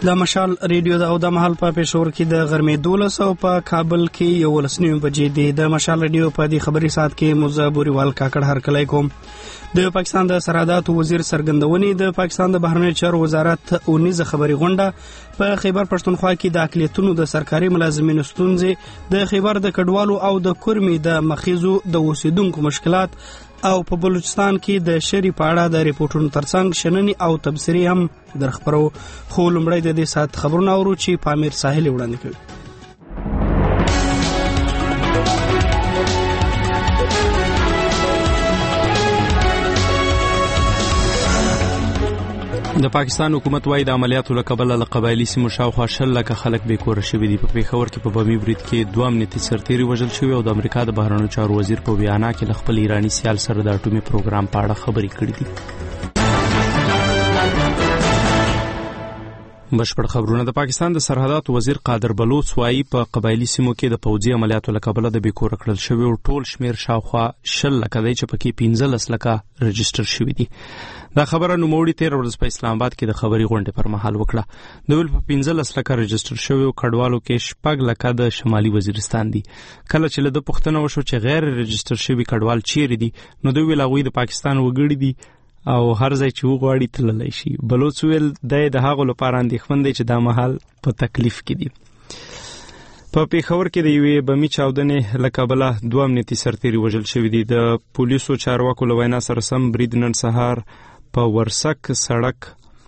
د مشال ریډیو د او د محل په پېښور کې د غرمې 12 او په کابل کې 11 بجې دی. د مشال ریډیو په دې خبري ساعت کې مزابوريوال کاکړ هرکلی کوم. د پاکستان د سرحداتو وزیر څرګندونې د پاکستان د بهرنیو چارو وزارت اونیزه خبري غونډه په خیبر پښتونخوا کې د اقلیتونو د سرکاري ملازمینو ستونزې د خیبر د کډوالو او د کورمي د مخیزو د اوسیدونکو مشکلات او په بلوچستان کې د شری پاړه د ریپورتونو ترڅنګ شننې او تبصرې هم درخبرو. خو لومړی د دې سات خبرونه اورو چې پامیر ساحل وړاندې کوي. د پاکستان حکومت وايي د عملیاتو له کبله له قبایلي سیمو شاوخوا 10 لکه خلک بې کوره شوي دي. په پېښور کې په بمي برید کې 2 امنیتي سرتیري وژل شوي او د امریکا د بهرنیو چارو وزیر په ویانا کې له خپل ایراني سیال سره د اټومي پروګرام په اړه خبرې کړې دي. بشپړ خبرونه. د پاکستان د سرحداتو وزیر قادر بلوچ وايي په قبایلی سیمو کې د پوځي عملیاتو له کبله د بیکور کړل شوی او ټول شمیر شاوخوا 10 لکه دی چې پکې 15 لکه رجستر شوی دي. دا خبره نوموړي 13 ورځې په اسلام آباد کې د خبري غونډې پر مهال وکړه. د ویل په 15 لکه رجستر شوی او کډوالو کې 10 لکه د شمالي وزیرستان دي. کله چې له پښتنه وشو چې غیر رجستر شوی کډوال چیرې دي نو دوی ویل هغه د پاکستان وګړي دي او هر ځای چې وغواړي تللی شي. بلوچ ویل د هغو لپاره اندېښمن دی چې دا مهال په تکلیف کې دي. په پېښور کې د یوې بمي چاودنې له کبله 2 امنیتي سرتیري وژل شوي دي. د پولیسو چارواکو له وینا سره سم برید نن سهار په ورسک سړک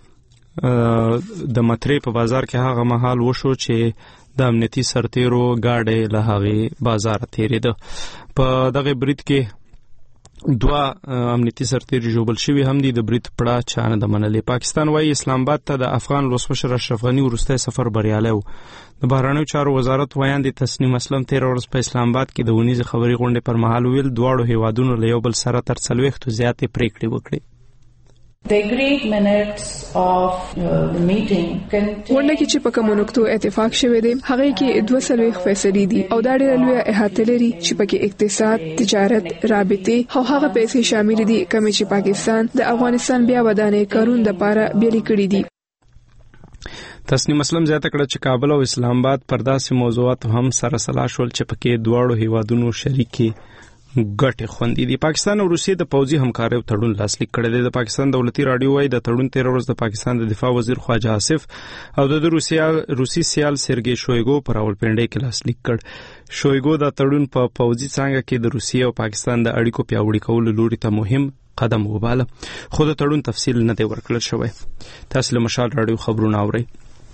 د مترې په بازار کې هغه مهال وشو چې د امنیتي سرتیرو گاډي له هغه بازار تیرېده. په دغه برید کې 2 امنیتي سرتیري ژوبل شوي هم دي. د برید پړه چا نه ده منلې. پاکستان وايي اسلام آباد ته د افغان ولسمشر اشرف غني وروستی سفر بریالی و. د بهرنیو چارو وزارت ویاندې تسنیم اسلم 13 ورځ په اسلام آباد کې د اونیزې خبري غونډې پر مهال ویل دواړو هیوادونو له یو بل سره تر 40 زیاتې پریکړې وکړې. The agreed minutes of the meeting ورنه کې چې په کومو نقطو اتفاق شوی دی هغه کې 2 فیصدې دي او دا ډېر لوی احاطه لري چې پکې اقتصاد، تجارت، رابطې او هغه پیسې شامل دي کوم چې پاکستان د افغانستان بیا ودانې کارون د لپاره بیل کړی دي. تسنیم اسلم زیاته کړه چې کابل او اسلام آباد پر داسې موضوعات هم سره سلا شول چې پکې دواړو هیوادونو شریکي ګټه خوندې دي. پاکستان او روسیې د پوځي همکارۍ تړون لاسلیک کړی دی. د پاکستان دولتي رادیو وايي د تړون 13 ورځ د پاکستان د دفاع وزیر خواجه آصف او د روسي سیال سرګي شویګو پر راولپنډۍ کې لاسلیک کړ. شویګو د تړون په پوځي څانګه کې د روسیې او پاکستان د اړیکو پیاوړي کولو لوري ته مهم قدم وباله. خو د تړون تفصیل نه دی ورکړل شوی. تاسو له مشال رادیو خبرونه اورئ.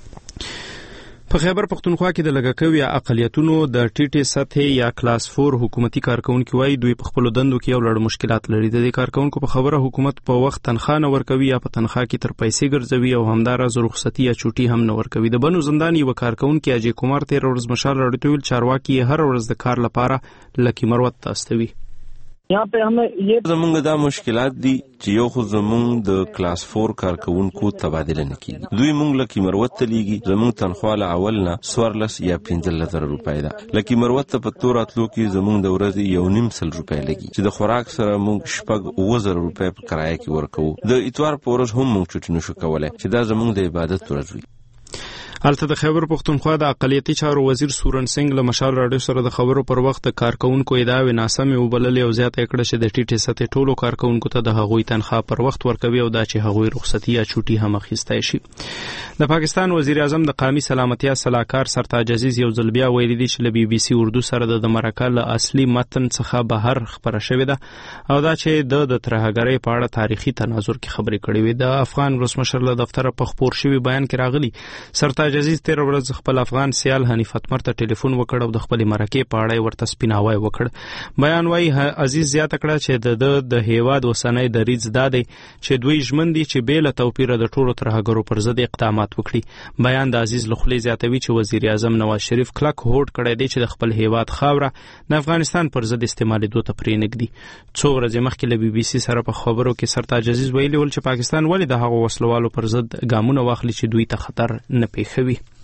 په خیبر پښتونخوا کې د لږکیو یا اقلیتونو د ټیټې سطحې یا کلاس 4 حکومتي کارکونکو وايي دوی په خپل دندو کې یو لړ مشکلات لري. د کارکونکو په خبره حکومت په وخت تنخواه نه ورکوي یا په تنخواه کې تر پیسې ګرځوي او همدارز رخصتي یا چوټي هم نه ورکوي. د بنو زندان یو کارکونکو اجي کومار 13 ورځ مشال راډیو چارواکي هر ورځ د کار لپاره لکی مروت تاستوي. यहाँ पे हमें ये زمونږ دا مشکلات دي چې یو خو زمونږ د کلاس 4 کارکونکو تبادله نه کیږي. دوی مونږ لکه مروت ته لیږي. زمونږ تنخواه له اول نه 14 یا 15,000 روپۍ ده. لکه مروت ته په تور اتلو کې زمونږ د ورځې 1.5 روپۍ لګي چې د خوراک سره مونږ 9,000 روپۍ په کرایه کې ورکوو. د اتوار په ورځ هم مونږ چټي نشو کولای چې دا زمونږ د عبادت ورځ وي. البته د خیبر پښتونخوا د اقلیتي چارو وزیر سورن سنگ له مشال راډیو سره د خبرو پر وخت کارکونکو ادعاوې ناسمې وبللې او زیاته کړه چې د ټیټې سطحې ټولو کارکونکو ته د هغوی تنخواه پر وخت ورکوي او دا چې هغوی رخصتي یا چوټي هم اخیستی شي. د پاکستان وزیر اعظم د قومي سلامتیا صلاحکار سرتاج عزیز یو ځل بیا ویلي دي چې له BBC اردو سره د مرکه له اصلي متن څخه بهر خبره شوې ده او دا چې د ترهګرۍ په اړه تاریخي تناظر کې خبرې کړې وي. د افغان ولسمشر له دفتر په خبر شوی بیان کې راغلي سرتاج عزیز 13 ورځ خپل افغان سیال حنیف اتمر ته ټلیفون وکړ او د خپل مرکه په اړه ورته سپیناوی وکړ. بیان وايي عزیز زیاته کړه چې د هیواد وسنۍ د ریځ دادې چې دوی ژمن دي چې بې له توپیره د ټولو ترهګرو پر ضد اقدامات وکړي. بیان د عزیز لخلې زیاتوي چې وزیر اعظم نواز شریف کلک هوډ کړی دی چې د خپل هیواد خاوره د افغانستان پر ضد استعمالېدو ته پرېنږدي. څو ورځې مخکې له BBC سره په خبرو کې سرتاج عزیز ویلي ول چې پاکستان ولې د هغو وسلوالو پر ضد ګامونه واخلي چې دوی ته خطر نه پیښوي.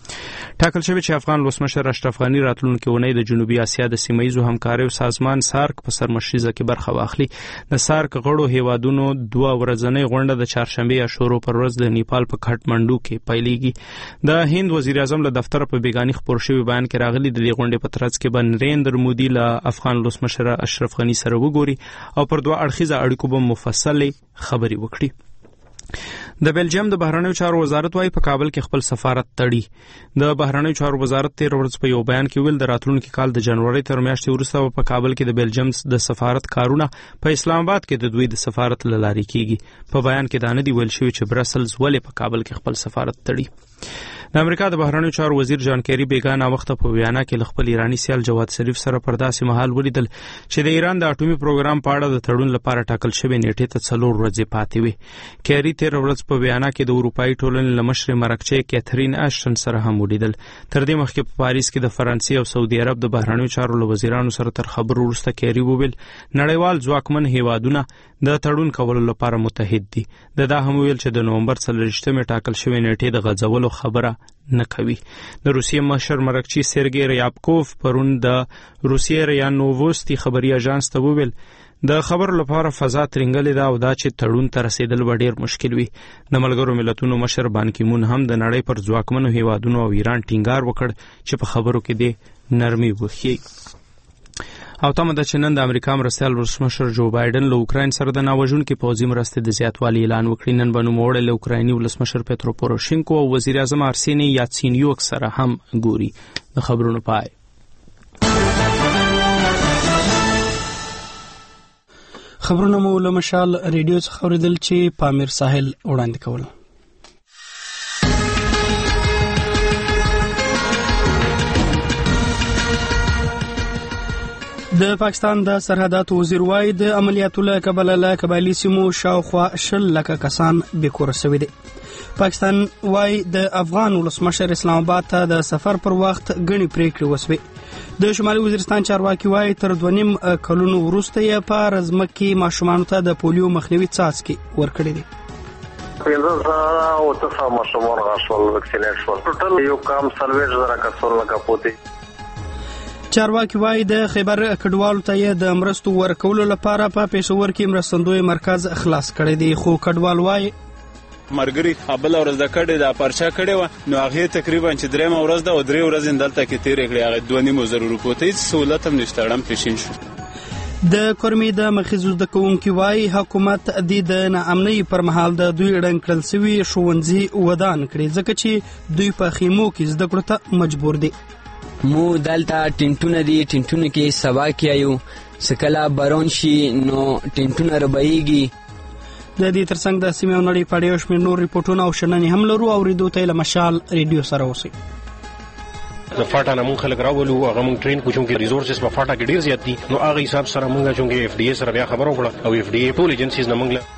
ټاکل شوی چې افغان ولسمشر اشرف غنی راتلونکي اونۍ د جنوبي اسیا د سیمه‌ییزو همکاریو سازمان سارک په سرمشریزه کې برخه واخلي. د سارک غړو هیوادونو 2 ورځنۍ غونډه د چهارشنبه یا شورو پر ورځ د نیپال په کټمنډو کې پیلېږي. د هند وزیر اعظم له دفتر په بیگاني خبر شوی بیان کې راغلي د دې غونډې په ترڅ کې به نریندر مودي له افغان ولسمشر اشرف غنی سره وګوري او پر 2 اړخیزه اړیکو به مفصلې خبرې وکړي. د بلجیم د بهرنیو چارو وزارت وايي په کابل کې خپل سفارت تړي. د بهرنیو چارو وزارت 13 ورځې په یو بیان کې ویل د راتلونکي کال د جنوري تر میاشتې وروسته په کابل کې د بلجیم د سفارت کارونه په اسلام آباد کې د دوی د سفارت له لارې کیږي. په بیان کې دا نه دی ویل شوی چې برسلز ولې په کابل کې خپل سفارت تړي. د امریکا د بهرنیو چارو وزیر جان کیری بیگانه وخت په ویانا کې خپل ایرانی سیال جواد ظریف سره پر داسې مهال ولیدل چې د ایران د اټومي پروګرام په اړه د تړون لپاره ټاکل شوی نیټه ته 4 ورځې پاتې وي. کیری 13 ورځې په ویانا کې د اروپאי ټولنې لمشر مرکچې کیترین اشتن سره هم ولیدل. تر دې مخکې په پاریس کې د فرانسې او سعودي عرب د بهرنیو چارو له وزیرانو سره تر خبرو وروسته کیری وویل نړیوال ځواکمن هیوادونه د تړون کولو لپاره متحد دي. دا هم ویل چې د نومبر 24 ټاکل شوی نیټه د غځولو خبره نه کوي. د روسیې مشر مرکچی سرګی ریابکوف پرون د روسیې ریا نووستی خبري اژانس ته وویل د خبرو لپاره فضا ترنګلې ده او دا چې تړون ته رسیدل به ډیر مشکل وي. د ملګرو ملتونو مشر بان کی مون هم د نړۍ پر ځواکمنو هیوادونو او ایران ټینګار وکړ چې په خبرو کې د نرمي وخی. او تمه ده چې نن د امریکا مرستیال ولسمشر جو بایدن له اوکراین سره د ناوژونکو پوځي مرستې د زیاتوالي اعلان وکړي. نن به نوموړی له اوکرایني ولسمشر پترو پوروشینکو او وزیر اعظم ارسینی یاتسینیوک سره هم ګوري. د خبرونو پای. خبرونه مو له مشال ریډیو څخه اوریدل چې پامیر ساحل وړاندې کول. د پاکستان د سرحداتو وزیر وايي د عملیاتو له کبله له قبایلي سیمو شاوخوا 10 لکه کسان بېکوره شوي دي. پاکستان وايي د افغان ولسمشر اسلام آباد ته د سفر پر وخت غني پریکړې وسوي. د شمالي وزیرستان چارواکي وايي تر 2.5 کلونو وروسته یې په رزمکي ماشومانو ته د پولیو مخنیوي څاڅکي ورکړي دي. او څه ماشومان غاښول وکسینیټ شول ټوټل یو کام سرویس زرا کسول لکه پوتي. چارواکي وايي د خیبر کډوالو ته د مرستو ورکولو لپاره په پېښور کې مرستندوی مرکز خلاص کړی دی. خو کډوال وايي مرګري خپل ورځ د کډې د پرچا کړي و نو هغه تقریبا چې 3 ورځ د 3 ورځې دلته کې تیر کړي هغه 2.5 روپۍ ته سہولت هم نشته اړم پېښین شو. د کورمي د مخیزو د کوونکی وايي حکومت د ناامنۍ پر مهال د دوی ړنګ کړل سوي ښوونځي ودان کړي ځکه چې دوی په خیمو کې زده کړو ته مجبور دي. مو دلته ټینټونه دي ټینټونه کې سبا کیایو سکلا بارون شي نو ټینټونه ربایږي. د دې ترڅنګ د سیمې او نړۍ په اړه شمېر نور ریپورتونه او شننې هم لرو او ریډیو ته له مشال ریډیو سره اوسئ. د فاټا نه مونږ خلک راولو هغه مونږ ټرین کوچو کې ریسورسز په فاټا کې ډیر زیات دي نو هغه حساب سره مونږ چې اف ډي اي سره بیا خبرو کړه او اف ډي اي ټول ایجنسیز نه مونږ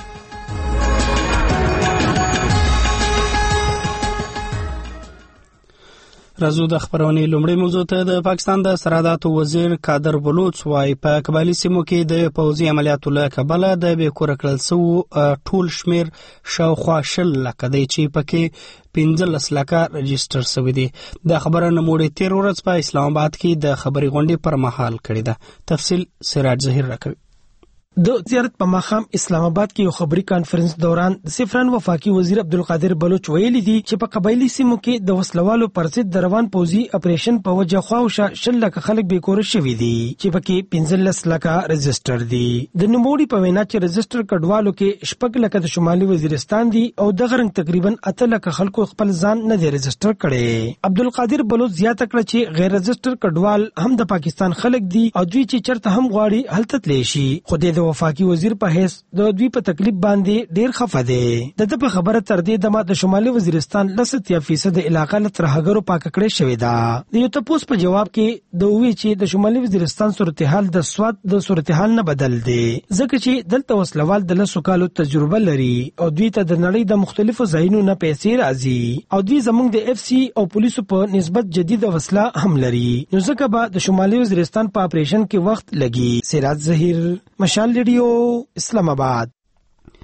راځو د خبرونې لومړی موضوع ته. د پاکستان د سرحداتو وزیر قادر بلوچ وايي په قبایلي سیمو کې د پوځي عملیاتو له کبله د بېکوره کړل شوو ټول شمیر شاوخوا 10 لکه دی چې پکې 15 لکه رجسټر شوي دي. د خبره نوموړی 13 ورځ په اسلام آباد کې د خبري غونډې پر مهال کړې ده. تفصیل سراج ظهیر راکوي. د زیارت په مخام اسلام آباد کې یو خبري کانفرنس دوران د سفران وفاقي وزیر عبدالقادر بلوچ ویلي دي چې په قبایلي سیمو کې د وسلوالو پر ضد د روان پوځي اپریشن په وجه خواوشا 10 لکه خلک بیکوره شوي دي چې پکې 15 لکه رجسټر دي. د نوموړي په وینا چې رجسټر کډوالو کې 6 لکه د شمالي وزیرستان دي او د غرنګ تقریبا 8 لکه خلکو خپل ځان نه دي رجسټر کړي. عبدالقادر بلوچ زیاته کړه چې غیر رجسټر کډوال هم د پاکستان خلک دي او دوی چې چرته هم غواړي هلته تللی شي. خو د وفاقي وزیر په هیڅ د دوی په تکلیف باندې ډیر خفه دي. د په خبره تر دې د شمالي وزیرستان 10% علاقه له ترهګرو پاک کړې شوې ده. د یو تاسو په جواب کې د وی چې د شمالي وزیرستان صورتحال د سواد د صورتحال نه بدل دي ځکه چې دلته وسلوال د لسو کالو تجربه لري او دوی ته د نړۍ د مختلفو ځایونو نه پیسې راځي او دوی زموږ د اف سی او پولیسو په نسبت جدید وسله هم لري نو ځکه به د شمالي وزیرستان په اپریشن کې وخت لګي. سراج ظهیر، مشال ریډیو، اسلام آباد.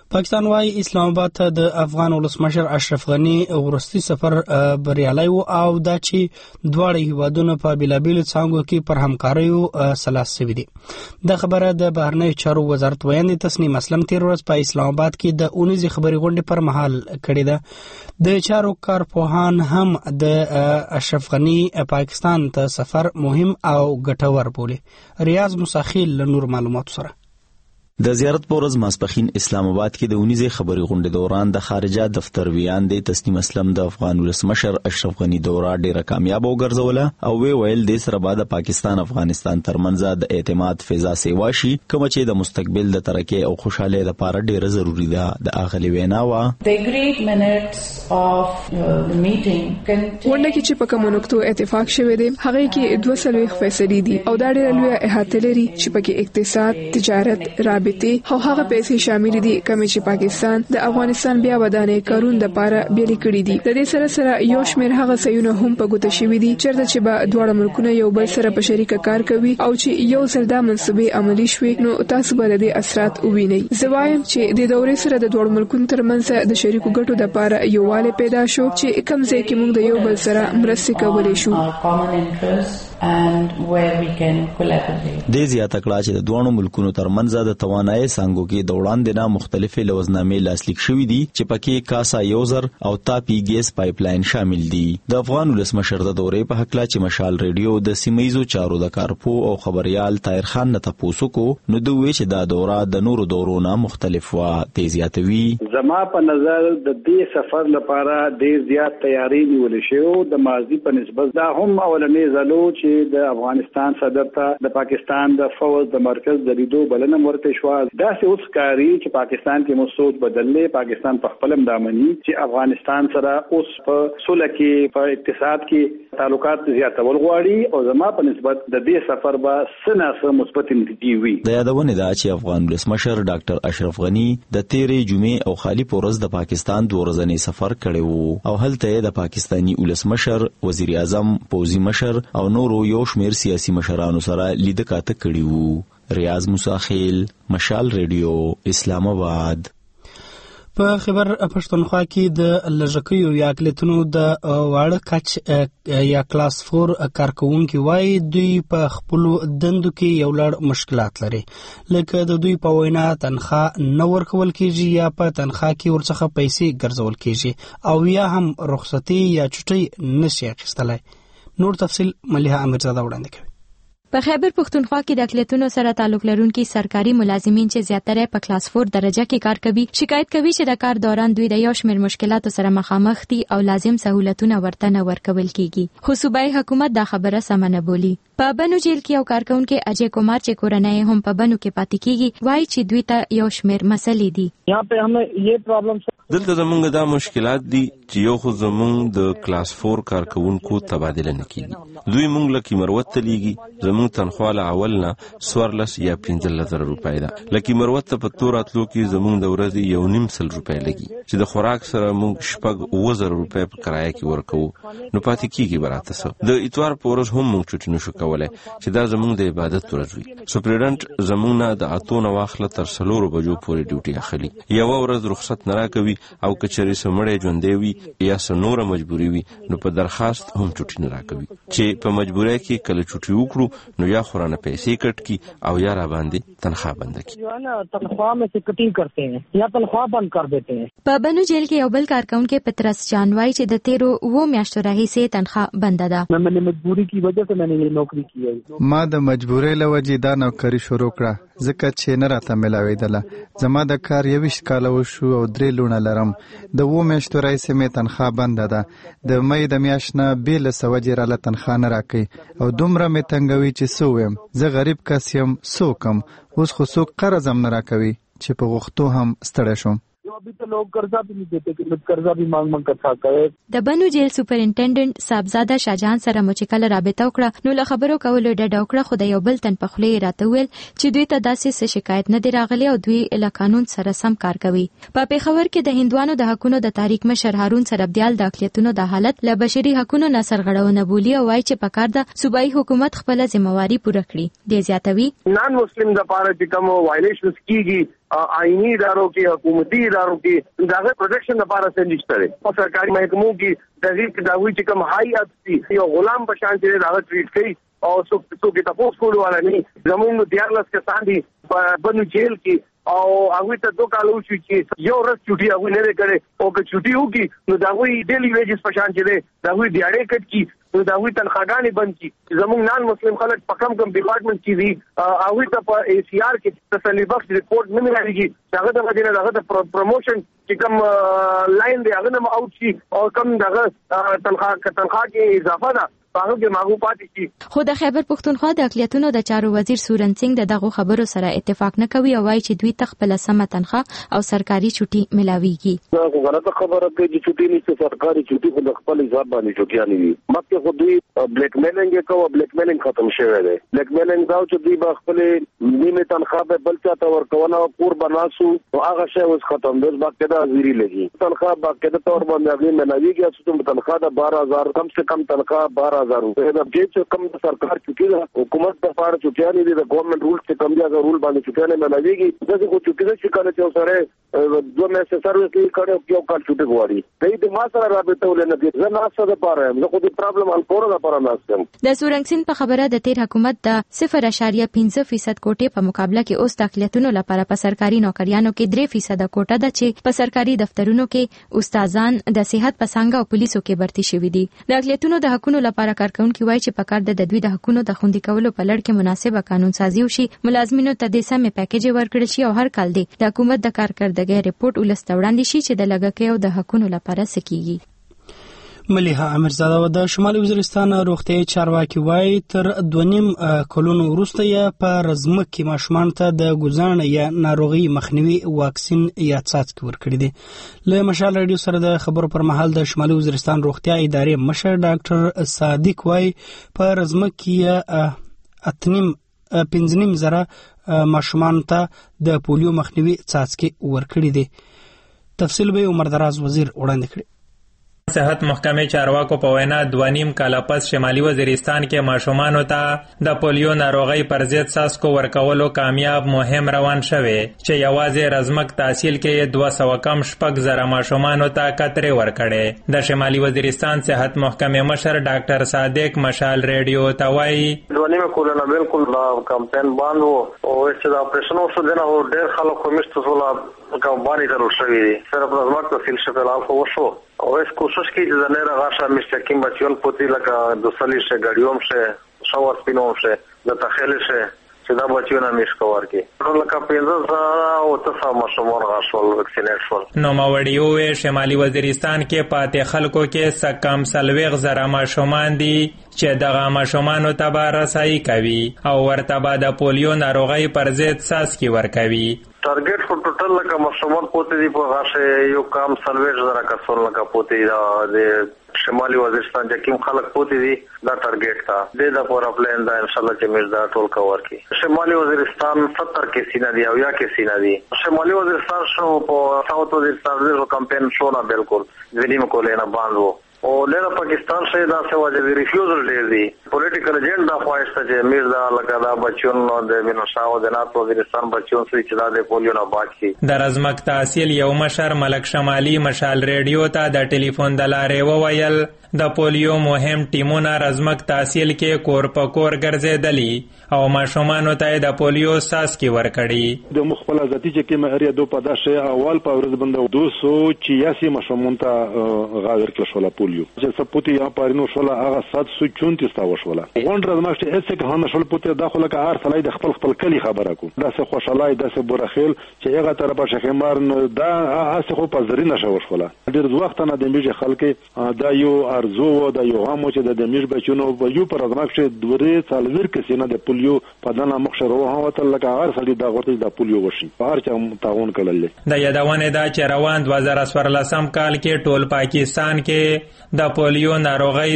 پاکستان وايي اسلام آباد ته د افغان ولسمشر اشرف غنی ورستي سفر بریالي و او دا چې دواړه هیوادونو په بېلابېلو څانګو کې پر همکاریو سلاس شوي دي. د خبره د بهرنیو چارو وزارت ویاندې تسنیم اسلم تیر ورځ په اسلام آباد کې د اونیزې خبري غونډې پر مهال کړې ده. د چارو کارپوهان هم د اشرف غنی پاکستان ته سفر مهم او ګټور بولي. ریاض مساخیل له نور معلوماتو سره. د زیارت پورز ماسپخین اسلام آباد کې د اونیزې خبري غونډې دوران د خارجه دفتر ویاندې تسنیم اسلم د افغان ولسمشر اشرف غنی دوره ډیره کامیاب وګرځوله او ویل د سره بعد پاکستان افغانستان ترمنځ د اعتماد فضا سیوا شي کوم چې د مستقبل د ترقی او خوشاله لپاره ډیره ضروری ده. د اغلی وینا وا The agreed minutes of the meeting ونده کې چې په کومو نقطو اتفاق شوی دی هغه کې 240 فیصدي دي او دا ډیره لوی احاطه لري چې پکې اقتصاد، تجارت، رابطه او هغه پیسې شامل دي کوم چې پاکستان د افغانستان بیا ودانې کارون د لپاره بیل کړی دي. د دې سره یو شمېر هغه سيونه هم په ګوته شوی دي چې چې به دواړه ملکونه یو بل سره په شریکه کار کوي او چې یو ځل دا منصوبې عملی شوي نو تاسو به د اثرات ووینئ. زه وایم چې د دورې سره د دواړو ملکونو ترمنځ د شریکو ګټو د لپاره یووالی پیدا شو چې کوم ځای کې موږ د یو بل سره مرسته کولی شو. and where we can collaborate. د زیاته کړه چې د دوه ملکونو ترمنځ د توانایي څنګه کې د وړاندې نه مختلفې لوزنامې لاسلیک شوې دي چې پکې کاسا یوزر او تاپی ګیس پایپلاین شامل دي. د افغان ولسمشر د دورې په حق لا چې مشال ریډیو د سیمایزو چارو د کارپو او خبريال طاهر خان نه تاسو کو نو دوی چې دا دوره د نورو دورونو مختلف وا تیزیاتوي. زما په نظر د دې سفر لپاره ډېر زیات تیاری نیول شوی د ماضي په نسبت دا هم اولنې ځلو چې د افغانستان صدر ته د پاکستان د فوج د مرکز د لیدو بلنه ورته شو. دا څه اوس کاری چې پاکستان کې مسعود بدلې پاکستان په خپل مدامني چې افغانستان سره اوس په سوله کې په اقتصاد کې تعلقات زیاتول غواړي او زما په نسبت د دې سفر به سناسه مثبت نتیجې وي. د یادونه دا چې افغان ولسمشر ډاکټر اشرف غنی د تیرې جمعې او خالی پورز د پاکستان د ورځنی سفر کړی وو او هلته د پاکستانی ولسمشر، وزیر اعظم، پوځي مشر او نورو یو شمیر سیاسي مشرانو سره لیدکاته کړي وو. ریاض مساخیل، مشال ریډیو، اسلام آباد. په خبر پښتونخوا کې د لږکیو یا اقلیتونو د واړه کچ یا کلاس 4 کارکونکو وایي دوی په خپل دندو کې یو لړ مشکلات لري، لکه د دوی په وینا تنخواه نه ورکول کیږي یا په تنخواه کې ورڅخه پیسې ګرځول کیږي او یا هم رخصتي یا چټي نشي اخیستلای. نور تفصیل مليحه امیرزاده وړاندې کوي. په خیبر پښتونخوا کې د اقلیتونو سره تعلق لرونکي سرکاري ملازمین چې زیاتره په کلاس 4 درجه کې کار کوي شکایت کوي چې د کار دوران دوی د یو شمېر مشکلاتو سره مخامخ دي او لازم سہولتونه ورته نه ورکول کیږي. خو صوبایي حکومت دا خبره سم نه بولي. په بنو جیل کې یو کارکونکو اجے کمار چې کورنۍ هم په بنو کې پاتې کیږي وایي چې دوی ته یو شمېر مسلې دي. یہاں پہ ہمیں یہ پرابلم دلته زمونږ دا مشکلات دي چې یو خو زمونږ د کلاس 4 کارکونکو تبادله نه کیږي. دوی مونږ لکه مروت تلیږي زمونږ تنخواه له اول نه 14 یا 15000 روپۍ ده. لکه مروت ته په تور اتلو کې زمونږ د ورځې 1.5 روپۍ لګي چې د خوراک سره مونږ شپږ 9000 روپۍ په کرایه کې ورکوو نو پاتې کیږي براته سو. د اتوار په ورځ هم مونږ چټي نشو کولای چې دا زمونږ د عبادت ورځ وي. سپریډنټ زمونږ نه د اتو نه واخله تر 4 بجو پورې ډیوټي اخلي. یو ورځ رخصت نه راکوي او کچري سمړې ژوندې وي یا سنوره مجبوري وي نو په درخواست هم چټي نه راکوي چې په مجبورۍ کې کله چټي وکړو نو یا خورانه پیسې کټ کی او یا را باندې تنخواه بند کی. جو ہے نا تنخواہ میں سے کٹنگ کرتے ہیں یا تنخواہ بند کر دیتے ہیں. په بنو جیل کې یو بل کارکونکو پترس جان وایي چې د 13 میاشتو راهیسې تنخواه بند ده. میں نے مجبوری کی وجہ سے میں نے یہ نوکری کی ہے. ما د مجبورۍ له وجې دا نوکری شروع کړه ځکه چې نه راته ملاویدله. زما د کار 21 کاله وشو او 3 لونه لرم. د 2 میاشتو راهیسې مې تنخواه بنده ده. د مې د میاشت نه بې له څه وجې راله تنخواه نه راکوي او دومره مې تنګوي چې څه ویم. زه غریب کس یم، څوک یم. اوس خو څوک قرض هم نه راکوي چې په غوښتو هم ستړی شوم. ابھی تو لوگ قرضہ بھی نہیں دیتے کہ قرضہ بھی مانگ مانگ کر ساکے. د بنو جیل سپرنټنډنټ صاحبزاده شاهجهان سره مو چې کله رابطه وکړه نو له خبرو کولو ډډه وکړه خو د یو بل تن په خولې راته ویل چې دوی ته داسې څه شکایت نه دی راغلی او دوی له قانون سره سم کار کوي. په پیښور کې د هندوانو د حقونو د تحریک مشر هارون سربدیال د اقلیتونو د حالت له بشري حقونو نه سرغړونه بولي او وایي چې پکار د صوبایي حکومت خپل ځمواري پوره کړي. دی زیاتوي نان مسلم د پاره چې کوم وایلیشنز کیږي آئینی ادارو کې حکومتي ادارو کې دغه پروټیکشن لپاره سنجشته دي او سرکاري محکمو کې دغه داوی چې کوم هاي اپ یو غلام بشان چې دغه ټریټ کوي او څوک کې تاسو کولو ولا نه زموږ دیارلس کسان دي په بنو جیل کې او هغه ته 2 کال وشو چې یو ورځ چټي هغه نه لري او که چټي وکي نو دا وی ډیلی ویجز پشان چې دا وی دیاړې کټ کی نو دا وی تنخواګانې بند کی زموږ نان مسلم خلک په کم ډپارټمنټ کې دي هغه ته په ای سی آر کې تسلی بخش ریپورت نه ملایږي هغه د مدینه هغه پروموشن چې کوم لاین دی هغه نه اوټ شي او کم دغه تنخواه کې اضافه ده خو د خیبر پښتونخوا د اقلیتونو د چارو وزیر سورن سنگ دغه خبرو سره اتفاق نه کوي او وايي چې دوی تخپل سم تنخواه او سرکاري چټي ملاويږي. دا غلطه خبره ده چې چټي نشته سرکاري چټي خو د خپل حساب باندې چټيانې دي. مکه خو دوی بلیک میلینګ کوي بلیک میلینګ ختم شوی دی. بلیک میلینګ دا چې دوی په خپل نیمه تنخواه به بل څه تور کوونه کور بناسو او هغه شی اوس ختم دی. باقاعده ازيري لګي تنخواه باقاعده تور باندې ملاويږي چې تنخواه د 12000 کم سے کم تنخواه 12000 روپے دا چې کوم د سرکار چټي ده حکومت د پاره چټيانې دي د ګورنمنت رول څخه کم دي هغه رول باندې چټيانې ملاويږي دغه کو چټي چې کله چې سره دوه میاشتې سروس کې کړو یو کال چټي غواړي د ما سره رابطه ولنه دي زه نه څه د پاره زه خو د پرابلم حل کولو لپاره ناسم. د سورنګ سین په خبره د تیر حکومت د 0.5% کوټې په مقابله کې اوس د اقلیتونو لپاره په سرکاري نوکریانو کې 3% کوټه ده چې په سرکاري دفترونو کې استادان د صحت پسنګ او پولیسو کې برتي شوي دي. د اقلیتونو د حقوقو لپاره کارکونکي وایي چې په کار د دوی د حقوقو د خوندي کولو په لړ کې مناسبه قانون سازي وشي ملازمینو ته د سمې پیکیج ورکړل شي او هر کال د حکومت د کارکړدګۍ ریپورت ولست وړاندې شي چې د لګښت او د حقوقو لپاره سکیږي. مليحه امرزاده د شمالي وزیرستان روغتیايي چارواکي وایي تر 2.5 کلونو وروسته یې په رزمک کې ماشومان ته د ګوزان یا ناروغي مخنیوي واکسین یا څاڅکي ورکړي دي. له مشال رادیو سره د خبرو پر مهال د شمالي وزیرستان روغتیا ادارې مشر ډاکټر صادق وایي په رزمک کې 5.5 زره ماشومان ته د پولیو مخنیوي څاڅکي ورکړي دي. تفصیل به عمر دراز وزیر وړاندې کړي. صحت محکمه چارواکو په وینا 2.5 کال پس شمالي وزیرستان کې ماشومانو ته د پولیو ناروغي پر ضد څاڅکو ورکولو کامیاب مهم روان شوه چې یوازې رزمک تحصیل کې 200 کم شپږ زره ماشومانو ته کترې ورکړې. د شمالي وزیرستان صحت محکمه مشر ډاکټر صادق مشال ریډیو ته وایي 2.5 کلونه بالکل دا کمپاین باندې او چې دا اپریشن وشو دنه ډېر خلک کومشت وسوله کمپاین ته ورشوي دي سره په رزمک تحصیل شپه لاله وشو او اس کوشش کی چې نه راغښه مستقیم بچیون پوتی لکه د سلی شه غړیوم شه شاور سپینوم شه د تخیل شه چې دا بچیونه مشکور کی لکه 15 او تاسو مشمول غاښول وکسینیټ شول. نو ماوړیو شمالي وزیرستان کې پاتې خلکو کې سکم سلويغ زره ماشومان دي چې دغه ماشومانو ته به رسایي کوي او ورته به د پولیو ناروغي پر ضد څاڅکي ورکوي. ټارګټ خو ټوټل لکه مشمول پوتې دی په غاښه یو کام سلويغ زره کسول لکه پوتې د شمالي وزیرستان چې کوم خلک پوتې دي دا ټارګټ تا د پورا پلان دا ان شاء الله چې موږ دا ټول کور کی. شمالي وزیرستان 70 کې سینا دی او یا کې سینا دی. شمالي وزیرستان شو په ساوث وزیرستان د کمپاین شو نه بالکل ځینې مکولې نه باندې او له پاکستان څخه دا څه وجه ریفیوزل ډیر دی پولیټیکل ایجنډا خوښته چې میرزا لکه بچون د مینوشاو د نات وزیرستان بچون سره چې د پولیو نه باچي. د رزمک تحصیل یو مشر ملک شمالي مشال ریډیو ته د ټلیفون د لارې وویل د پولیو مهم ټیمونه رزمک تحصیل کې کور په کور ګرځېدلي او ماشومانو ته د پولیو څاڅکي ورکړي. د مخبل ذاتی چې کوم اړیا دو په داسه اول په ورځ باندې 286 ماشومان ته غاړه کړل شو پولیو چې سپوتی یا پارینو شول هغه 734 تا وشول. غونډه رزمک چې هیڅ نه شول پوته داخله که هر سړی د خپل کلی خبره کو داسه خوشالای داسه برخیل چې هغه تر په شخمار دا هڅه خو په زرینه شو وشول. ډیر وخت نه د میږي خلک دا یو ارزو د یو غامو چې د دمیر بچونو په یو پر رزمک چې دوره څلور کسینه د پولیو په دنه مخشر وو هغه تل لکه هر سړي د غوټي د پولیو وشي په هر چا تعاون کړل. د یادونه دا چې روان 2014 کال کې ټول پاکستان کې د پولیو ناروغي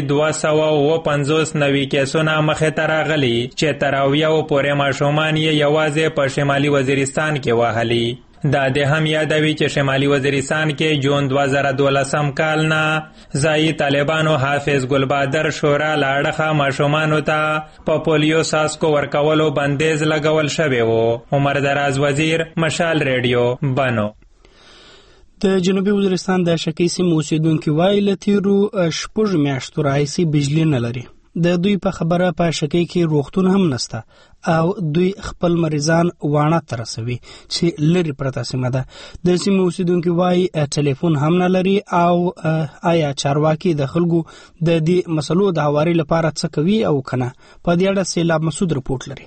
250 نوي کیسونه مخه ته راغلي چې تراویو پورې ماشومان یې یوازې په شمالي وزیرستان کې وهلي. دا د هم یادوي چې شمالي وزیرستان کې جون 2012 کال نه ځایي طالبانو حافظ ګلبادر شورا لاړخه ماشومانو ته په پولیو ساسکو ورکولو بندیز لګول شوی و. عمر دراز وزیر، مشال ریډیو، بنو. د جنوبي وزیرستان د شکی سیمې اوسیدونکي وایي له تیرو 6 میاشتو راهیسې بجلی نه لري. د دوی په خبره په شکی کې روغتون هم نسته او دوی خپل مریضان وانه ترسوي چې لري پرته سیمه ده. د سیمې اوسیدونکي وایي ټلیفون هم نه لري او آیا چارواکي د خلکو د دې مسلو د هواري لپاره څه کوي او کنه. په دې اړه سیلاب مسعود رپورټ لري.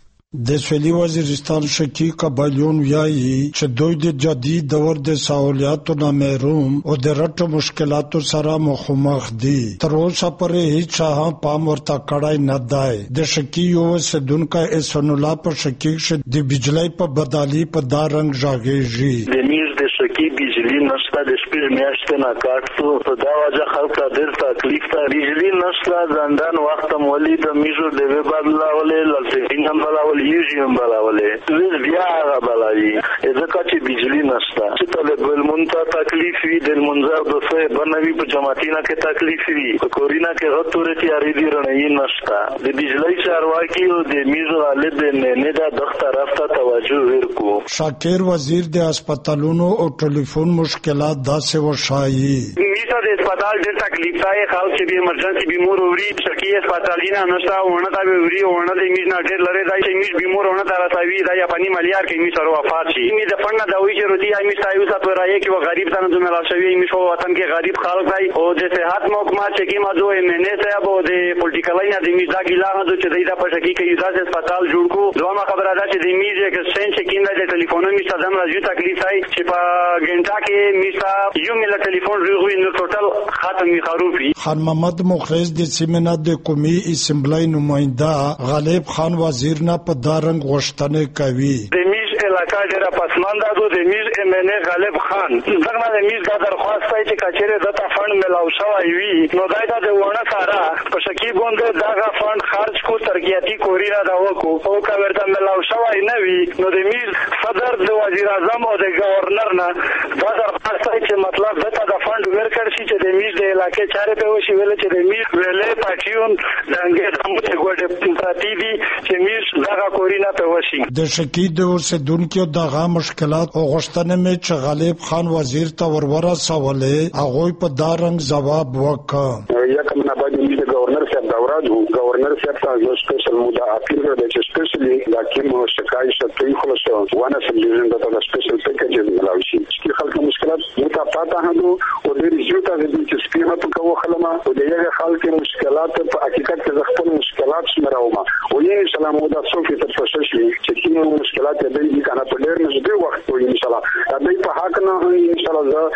د سویلي وزیرستان شکی قبایلیون ویایي چې دوی د جدید دور د سہولیاتو نه محروم او د رټو مشکلاتو سره مخامخ دي. تر اوسه پورې هیڅ هم پام ورته کړی نه دی. د شکی یو اوسیدونکی احسان الله په شکی چې د بجلی په بدالي په دا رنګ ژغېږي. د میز د شکی بجلی نشته، د شپږ میاشتې نه کاټو په دا وجه خلک ډېر تکلیف ته. بجلی نشته، زندان وخت مولي د میزو د وی بدلاولې لالټین هم بلاولې یوزي هم بلاولې بیا هغه بلاوي ځکه چې بجلی نشته. چې طالب المنتا تکلیف وي، د منظر د څه بنوي په جماعتینا کې تکلیف وي، په کورینا کې غوړې تیارې دي رڼې نشته. د بجلی چارواکي او د میزو حالت نه دا دغه طرف ته توجه ورکو. شاکر وزیر د هسپتالونو او ټلیفون مشکلات داسې وشایي. میزه د هسپتال د تکلیف ځای خلک چې به ایمرجنسي بیمور وری شکی هسپتالینا نشته ونه دا وری ونه د میز نه ډېر لري دا چې میز بیمور ونه ترسوي دا یا پنی ملیار کې میز سره وفات شي. می د فند دا وی چې روتي ایمي سایو سره راي کې و غریب څنګه د ملا شوی ایمي شو وطن کې غریب خلک دی او د صحت محکمه چې کی مازو امنه صاحب او د پولیټیکل نه د میز دا ګیلا نه چې دا په شکی کې یو هسپتال جوړ کو. دوه خبره ده چې د میز کې سنچ کې نه د ټلیفون می صدم راځي تکلیف دی چې په ګنټا کې میسا یو مل ټلیفون ریغوي نو ټوټل ختم می خروفي. خان محمد مخرز د سیمنا د قومي اسمبلی نماینده غالب خان وزیر نه په دارنګ غوښتنه کوي. د میز علاقہ ډیره پسمانده دو د میز امنه غالب خان دغه د میز د درخواست چې کچېره د تا فند ملاو شوی وي نو دایته د ونه سره په شکی باندې دغه فند خرج کو ترقیاتی کورینا دا وکړو او کورته ملاو شوی نه وي نو د میز صدر د وزیر اعظم او د گورنر نه دا درخواست چې مطلب دته د فند ورکړ شي چې د میز د علاقې چارې په وشي ویل چې د میز ویلې پاتیون دغه سمته ګوډه پراتی دي چې میز دغه کورینا په وشي. د شکی د اوسیدونکو دغه مشکلات او غوښتنه مې چې غالب خان وزیر ته ورورسولې هغه په دارنګ جواب وکړ. یکم نه باندې د گورنر صاحب دورادو گورنر صاحب ته یو سپیشل مودا اپیل کړی چې سپیشلی دا کوم شکایت شته خلاصو ونه سبډیویژن د سپیشل پیکیج ملاوي چې خلک مشکلات متفاوته هندو او د ریزیوټا د چې سپیمه په کوه خلما او د یو خلک مشکلات په حقیقت کې خپل مشکلات شمراوما او یې سلام مودا څوک ته پروسس چې کوم مشکلات دې کنه په ډېر نږدې وخت کې ان شاء الله دا په حق نه ان شاء الله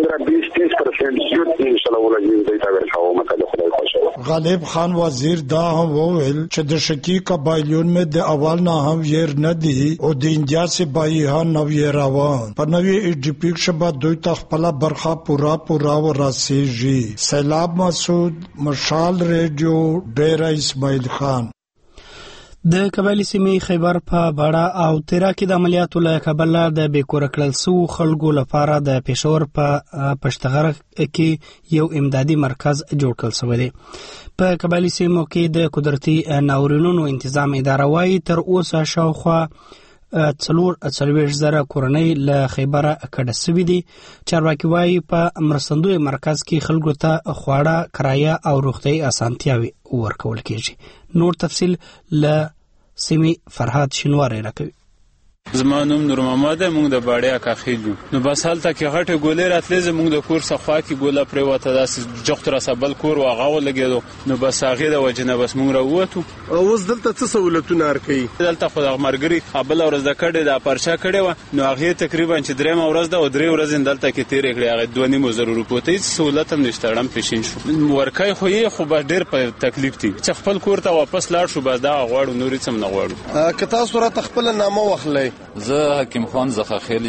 15-20-30% زیات ان شاء الله ولګي دې تا ورکاو مته خدای خوشاله. غالب خان وزیر دا هم وویل چې د شکی قبایلیون میں د اول نه هم ير نه دي او د انډیا سے بای ها نو روان په نوې ای ډی پی شبا دوی تخپل برخه پورا ورسیږي. سیلاب مسعود، مشال ریډیو، ډیر اسماعیل خان. د قبایلی سیمې خیبر په باړه او تیرا کې د عملیاتو له کبله د بیکور کړل سو خلکو لپاره د پېښور په پښتغره کې یو امدادي مرکز جوړ کړل شوی دی. په قبایلی سیمو کې د قدرتي ناورینونو تنظیم اداره وايي تر اوسه شاوخوا 40,000 کورنۍ له خیبره کډه سوي دي. چارواکي وايي په مرستندوی مرکز کې خلکو ته خواړه، کرایه او روغتي اسانتیاوي ورکول کیږي. نور تفصیل له سیمې فرهاد شینواری راکوي. زما نوم نور محمد مونږ د باړیا کاخیلو نو بس حالت کې غټه ګولې راتلې زمونږ د کور څخه کې ګوله پرې وته داسې جوخت را سبل کور واغه لګیدو نو بس هغه د وجنه بس مونږ راووتو. اوس دلته څه سہولتونه ورکړي؟ دلته خو د مرګري خپل ورځ د کډه د پرچا کړي و نو هغه تقریبا چې درېم ورځ د او درې ورځې دلته کې تیرې کړې هغه 2.5 روپۍ ته سہولت هم نشته رم پېښین شو ورکای خو یې خو به ډېر په تکلیف دي چې خپل کور ته واپس لاړ شو بس دا غواړو نورې څه نه غواړو. که تاسو را تخپل نامه واخلئ. زه حکیم خان زخخیل یم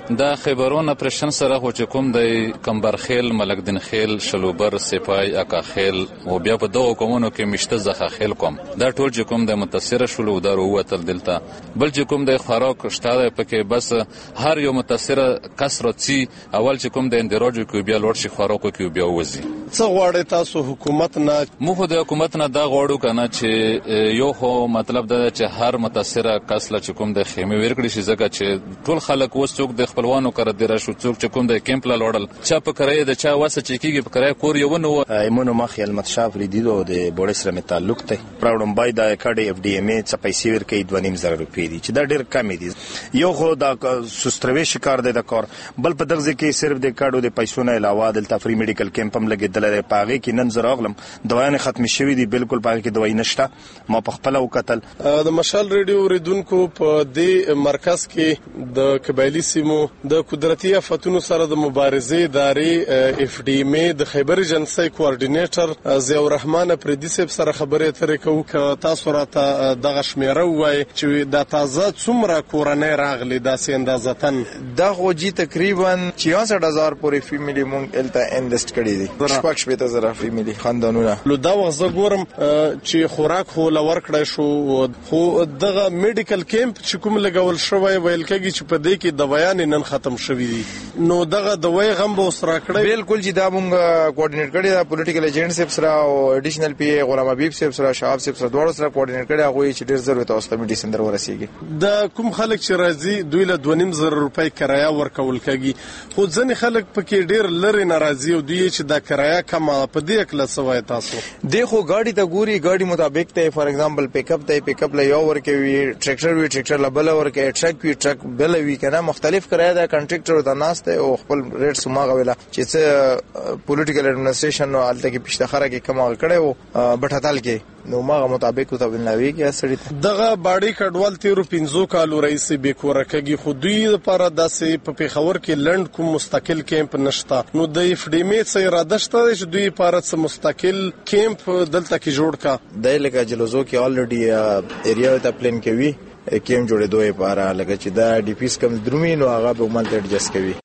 دا خیبرون اپریشن سره خو چې کوم د کمبرخیل، ملکدین خیل، شلوبر، سپای، اکا خیل او بیا په دغه کومونو کې مشته زخه خیل کوم دا ټول چې کوم د متاثر شول دا وروتل دلته. بل چې کوم د خوراک شته پکې بس هر یو متاثر کثرتي اول چې کوم د اندراجو کې بیا لوړ شي خوراکو کې بیا وځي. څه غواړي تاسو حکومت نه؟ موږ د حکومت نه دا غواړو کنه چې یو خو مطلب دا چې هر متاثر کس لا چې کوم د خیمه ورکړي شي ځکه چې ټول خلک وس څوک د خپلوانو کړه دره شو څوک چې کوم د کیمپ لا لوړل چا په کرای د چا واسه چې کیږي په کرای کور یو نو ایمونو مخ المت شاف ریدو د بورډ سره تعلق ته پراوډم بای د کډي اف ډي ام ای څه پیسې ورکړي 2.5 روپۍ دي چې دا ډېر کم دي. یو خو دا سستروي شکار دی د کار، بل په دغه کې صرف د کاډو د پیسو نه علاوه د فری میډیکل کیمپ هم لګیدل دی. پاغه کې نن زه راغلم دوايان ختم شوي دي، بالکل پاغه کې دوايي نشته. ما په خپل وکتل د مشال ریډیو ریدونکو په دې مرکز کې د قبایلی سیمو د قدرتي آفتونو سره د مبارزې ادارې اف ډي ام ای د خیبر ایجنسی کوارډینیټر ضیاء الرحمن پردي صاحب سره خبرې اترې کوو. که تاسو راته دغه شمیره ووایي چې دا تازه څومره کورنۍ راغلي داسې اندازتن؟ دا خو جی تقریبا 66000 پورې فیملی مونږ الته انویسټ کړی دي. 65000 فیملی خاندانونه. لو دا وخت زه ګورم چې خوراک خو لور کړی شو، خو دغه میډیکل کیمپ چې کوم لګول شوی ویل کېږي چې په دې کې دوايان نن ختم شوي دي، نو دغه دوايي غم به وسره کړی. بالکل چې دا مونږ کوارډینیټ کړی دا پولیټیکل ایجنټ صاحب سره او ایډیشنل پی ای غلام حبیب صاحب سره شهاب صاحب سره دوه سره کوارډینیټ کړی هغه چې ډیر ضرورت اوسته میډیسن در ورسیږي. دا کوم خلک چې راځي دوی له 2.5 روپۍ کرایه ورکول کېږي، خو ځنې خلک پکې ډیر لری ناراضي او دوی چې دا کرایه کمه په دې کې لسوي تاسو دیکھو گاڑی ته ګوري گاڑی مطابق ته فار ایگزامپل پیک اپ ته پیک اپ له یو ورکوي، ټریکټر وی ټریکټر له بل ورکوي، ټرک وی ټرک بل وی کنه مختلف کرایه دا کنټریکټر د ناس ته او خپل ریټ سماغه ویلا چې څه پولیټیکل ایڈمنسټریشن نو حالت کې پښتخره کې کم کړي او بټاتال کې نو ماغه مطابق ته بنلاوي کې سړی دغه باډي کډوال 13 کالو رئیس به کورکګي خو دوی لپاره داسې په پیښور کې لند کوم مستقل کیمپ نشتا. نو د اف ډي ام ای څخه اراده شته چې دوی لپاره څه مستقل کیمپ دلته کې جوړ کا د لکه جلوزو کې الریډي ایریا ته پلان کوي کیمپ جوړې دوی لپاره لکه چې دا ډي پیس کم درومي نو هغه به مال ته ایڈجسټ کوي.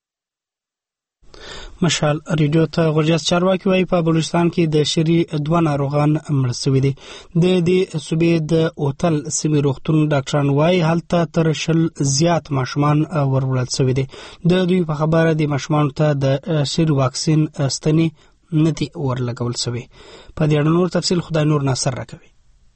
مشال ریډیو ته غوړجاس چارواکي وايي په بلوچستان کې د شری 2 ناروغان مړ شوي دي. د دې صوبې د اوتل سیمې روغتون ډاکټران وايي هلته تر 10 زیات ماشومان ورولل شوي دي. د دوی په خبره د ماشومان ته د شری واکسین استنی ندي ورلګول شوی. په دې اړه نور تفصیل خدای نور ناصر راکوي.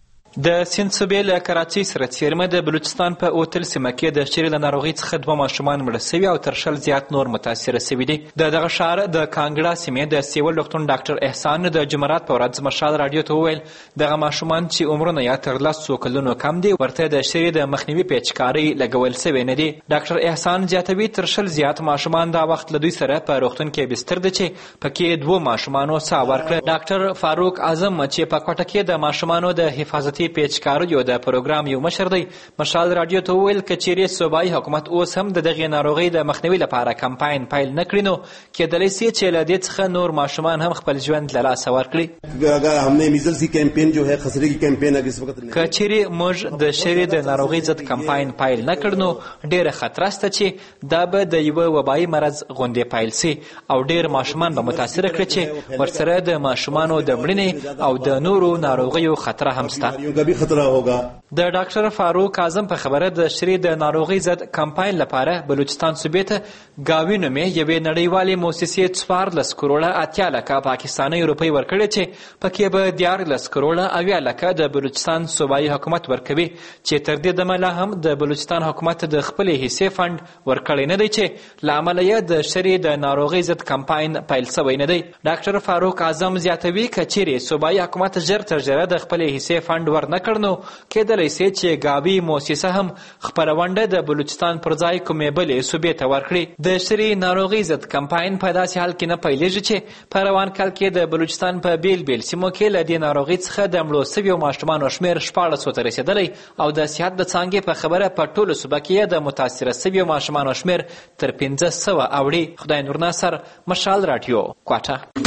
د سند صوبې له کراچۍ سره څیرمه د بلوچستان په اوتل سیمه کې د شری له ناروغۍ څخه 2 ماشومان مړه شوي او تر 10 زیات نور متاثر شوي دي. دغه ښار د کانګړا سیمې د سیول روغتون ډاکټر احسان د جمعرات په ورځ مشال رادیو ته وویل دغه ماشومان چې عمرونه یا تر 10 کلونو کم دي ورته د شری د مخنیوي پیچکاري لګول شوی نه دي. ډاکټر احسان زیاتوي تر 10 زیات ماشومان دا وخت له دوی سره په روغتون کې بستر دي چې پکې 2 ماشومانو ساه ورکړه. ډاکټر فاروق اعظم چې په کوټه کې د ماشومانو د حفاظتي پیچکارو یو د پروګرام یو مشر دی مشال رادیو ته ویل کچېری صوبایي حکومت اوس هم د دغه ناروغي د مخنیوي لپاره کمپاین پیل نکړي نو کېدلی سي چې له دې څخه نور ماشومان هم خپل ژوند له لاسه ورکړي. اگر हमने میزلز کی کیمپین جو ہے خسرے کی کیمپین اس وقت کچېری موږ د شری د ناروغي ضد کمپاین پیل نکړو ډېر خطر است چې دا به د یو وبایي مرض غونډې پیل سي او ډېر ماشومان به متاثر کړي چې ورسره د ماشومانو د مړینې او د نورو ناروغیو خطر هم شته. د ډاکټر فاروق اعظم په خبره د شری د ناروغي ضد کمپاین لپاره بلوچستان صوبې ته گاوی نومې یوې نړیوالې موسسې 14 کروڑه 80 لکه پاکستاني روپۍ ورکړي چې پکې به 14 کروڑه 80 لکه د بلوچستان صوبایي حکومت ورکوي چې تر دې دمه لا هم د بلوچستان حکومت د خپل حصې فند ورکړی نه دی چې لامل یې د شری د ناروغي ضد کمپاین پیل شوی نه دی. ډاکټر فاروق اعظم زیاتوي کچېری صوبایي حکومت ژر تر ژره د خپل حصې فند ورنکړنو کېدلی سي چې گاوی موسسه هم خپرونده د بلوچستان پر ځای کومې بلې صوبې ته ورکړي. د شری ناروغي ضد کمپاین په داسې حال کې نه پیلېږي چې په روان کال کې د بلوچستان په بیل بیل سیمو کې له دې ناروغۍ څخه د مړو شویو ماشومانو شمېر 1400 ته رسېدلی او د صحت د څانګې په خبره په ټولو صوبه کې د متاثره شویو ماشومانو شمېر تر 1500 اوړي. خدای نور ناصر مشال رادیو کوټه.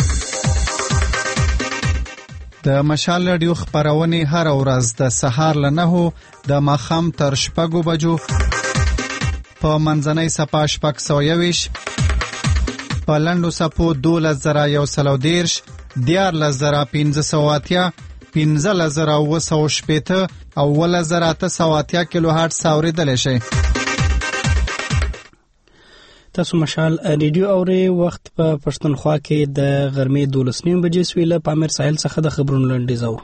د مشال رادیو خبرونه هر ورځ د سهار له 9 د ماښام تر 6 بجو په منځنۍ صفه 621 په لنډو صفو 12130 14580 15980 او 10880 کیلو هرتز اوریدلی شي. تاسو مشال ریډیو اوري وخت په پښتونخوا کې د غرمې 12:30 بجې سویله پامیر ساحل څخه د خبرونو لنډیز و.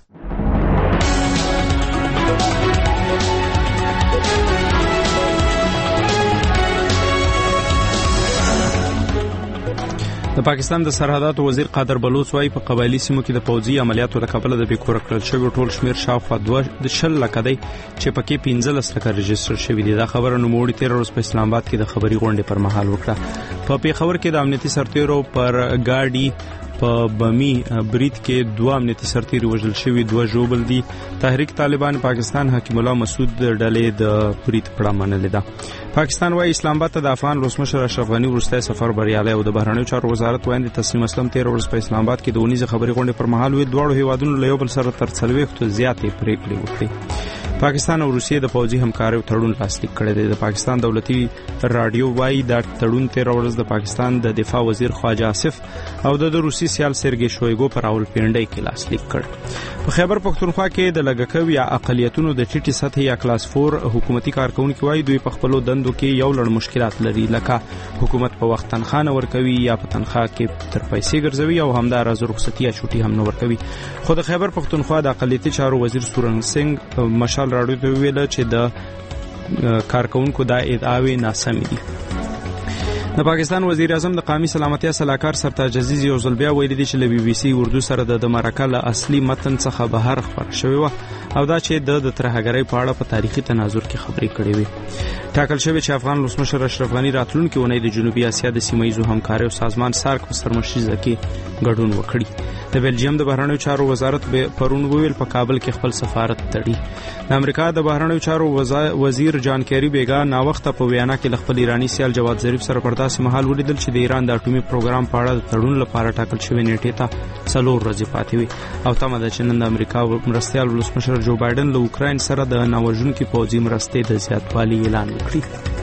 د پاکستان د سرحداتو وزیر قادر بلوچ وايي په قبایلی سیمو کې د پوځي عملیاتو له کبله د بیکور کړل شوی ټول شمیر شاوخوا 2 لک دی چې پکې 15 لک رجستر شوی دی. دا خبره نوموړي 13 ورځې په اسلام آباد کې د خبري غونډې پر مهال وکړه. په پیښور کې د امنیتي سرتیرو پر ګاډي په بمی برید کې 2 امنیتي سرتیري وژل شوي، 2 ژوبل دي. تحریک طالبان پاکستان حکیم الله مسعود ډلې د برید پړه منلې ده. پاکستان وايي اسلام آباد ته د افغان ولسمشر اشرف غنی وروستی سفر بریالی او د بهرنیو چارو وزارت وایي تسلیم اسلام 13 ورځې په اسلام آباد کې د اونیزه خبري غونډې پر مهال وی دواړو هیوادونو له یو بل سره تر 40 زیاتې پریکړې وکړې. پاکستان او روسیې د پوځي همکارۍ تړون لاسلیک کړی دی. د پاکستان دولتي رادیو وايي دا تړون 13 ورځې د پاکستان د دفاع وزیر خواجه آصف او د روسي سیال سرګي شویګو پر راولپنډۍ کې لاسلیک کړ. په خیبر پختونخوا کې د لږکیو یا اقلیتونو د ټیټي سطحې یا کلاس 4 حکومتي کارکونکو وايي دوی په خپلو دندو کې یو لړ مشکلات لري، لکه حکومت په وخت تنخواه نه ورکوي یا په تنخواه کې تر پیسې ګرځوي او همداراز رخصتي یا چوټي هم نه ورکوي. خو د خیبر پختونخوا د اقلیتي چارو وزیر سورن سنگ مشال راډیو ته ویل چې د کارکونکو دا ادعاوې ناسمې دي. د پاکستان وزیر اعظم د قومي سلامتیا صلاحکار سرتاج عزیز یو ځل بیا ویلي دی چې له بي بي سي اردو سره د مرکه له اصلي متن څخه بهر خبره شوې وه او دا چې د ترهګرۍ په اړه په تاریخي تناظر کې خبرې کړې وې. ټاکل شوی چې افغان ولسمشر اشرف غنی راتلونکي اونۍ د جنوبي اسیا د سیمه ییزو همکاریو سازمان سارک په سرمشریزه کې ګډون وکړي. د بلجیم د بهرنیو چارو وزارت پرون ویل په کابل کې خپل سفارت تړي. د امریکا د بهرنیو چارو وزیر جان کیری بیګا نا وخت په ویانا کې خپل ایرانی سیال جواد ظریف سره پرداسي مهال ولیدل چې د ایران د اټومي پروګرام په اړه د تړون لپاره ټاکل شوی نیټه ته 4 ورځې پاتې وي او تمه ده چې نن د امریکا مرستیال ولسمشر جو بایدن له اوکراین سره د ناوژونکي پوځي مرستې د زیاتوالي اعلان وکړي.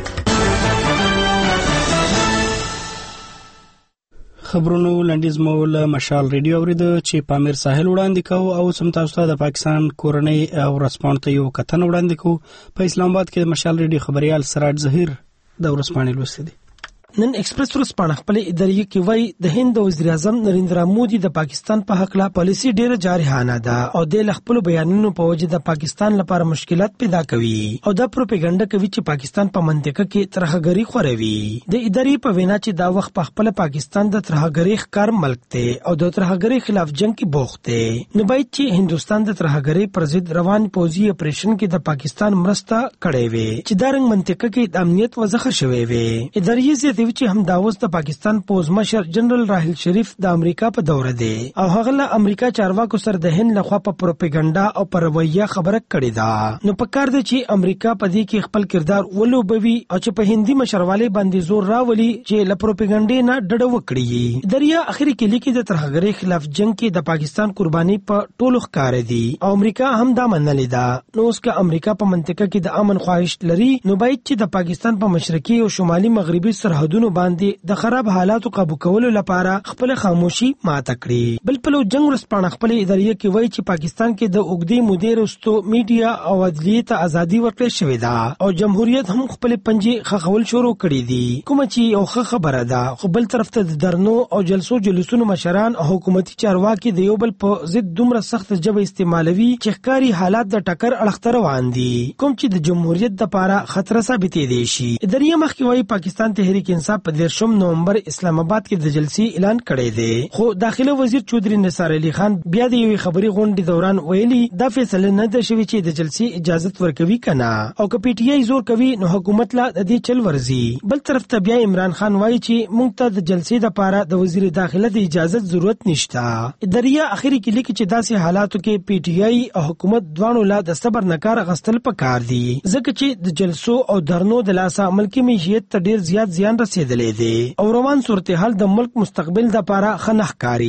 خبرونو لنډیز مو له مشال ریډیو اوریده چې پامیر ساحل وړاندې کوو او سم تاسو ته د پاکستان کورنۍ او رسپانټ ته یو کتن وړاندې کوو. په اسلام آباد کې مشال ریډیو خبريال سراج ظهیر د ورسپانې لوستي دي. نن ایکسپریس ورسپانه خپل اداري کې وای د هند وزیر اعظم نریندرا مودي د پاکستان په حق لا پالیسی ډیره جارحانه ده او د خپل بیانونو په وجه د پاکستان لپاره مشکلات پیدا کوي او د پروپاګاندا کوي چې پاکستان په منطقه کې ترهګری خوروي. د اداري په وینا چې دا وخت په خپل پاکستان د ترهګری ښکار ملک ته او د ترهګری خلاف جنگ کې بوخته نه باید چې هندستان د ترهګری پر ضد روان پوځي اپریشن کې د پاکستان مرسته کړې وي چې دا رنګ منطقه کې د امنیت وزخه شوي وي. اداري چې هم داوس د پاکستان پوز مشر جنرال راحیل شریف د امریکا په دوره دی او هغه له امریکا چارواکو سره د هند لخوا په پروپاګاندا او پر رویه خبره کړې ده. نو پکار دی چې امریکا په دې کې خپل کردار ولوبوي او چې په هندي مشرواله باندې زور راولي چې له پروپاګاندا نه ډډه وکړي. دریا اخري کې لیکي د ترهګرۍ خلاف جنگ کې د پاکستان قرباني په ټولو ښکار دي او امریکا هم دا منلې ده. نو اوس که امریکا په منطقه کې د امن خواهش لري نو باید چې د پاکستان په مشرقي او شمالي مغربي سرحدونو باندې د خراب حالاتو قابو کولو لپاره خپل خاموشي ماته کړي. بل په جنگ ورسپانه خپل ادارې کې وایي چې پاکستان کې د اوګدي مدیر واستو میډیا او عدلیه ته ازادي ورکړل شوې ده او جمهوریت هم خپل پنجي خخول شروع کړي دي کوم چې یو خبره ده. خو بل طرف ته د درنو او جلسونو مشران او حکومتي چارواکي د یو بل په ضد دومره سخت جبه استعمالوي چې ښکاری حالات د ټکر اړخته روان دي کوم چې د جمهوریت لپاره خطر ثابتې دي شي. ادارې مخکې وایي پاکستان تحریک انصاف په 13 نومبر اسلام آباد کې د جلسې اعلان کړی دی خو داخله وزیر چودري نثار علي خان بیا د یوې خبري غونډې دوران ویلي دا فیصله نه ده شوې چې د جلسې اجازه ورکوي کنه او که پی ټی آی زور کوي نو حکومت لا د دې چل ورزي. بل طرف ته بیا عمران خان وایي چې موږ ته د جلسې لپاره د وزیر داخله د اجازه ضرورت نشته. دریا اخري کې لیکي چې داسې حالاتو کې پی ټی آی او حکومت دوانو لا د صبر نکار غستل پکار دي ځکه چې د جلسو او درنو د لاسه ملکی معیشت ته ډیر زیات زیان رسیدلې دي او روان صورتحال د ملک مستقبل د لپاره خنحکاری.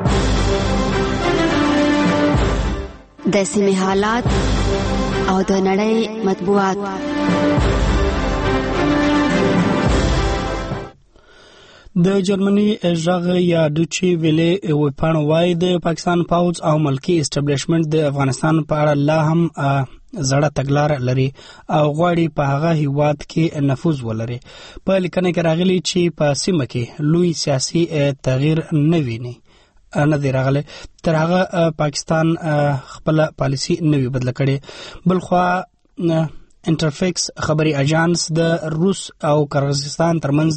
د سیمې حالات او د نړۍ مطبوعات. د جرمني ژغ یا دوچي ویلې وپاڼه وايي د پاکستان پوځ او ملکی اسټابلیشمنت د افغانستان په اړه لا هم زړه تګلار لري او غواړي په هغه هیواد کې نفوذ ولري. په لیکنه کې راغلي چې په سیمه کې لوی سیاسي تغییر نه ویني نه دی راغلی تر هغه پاکستان خپل پالیسي نه وی بدله کړې. بلخوا انټرفیکس خبري اژانس د روس او قرغیزستان ترمنځ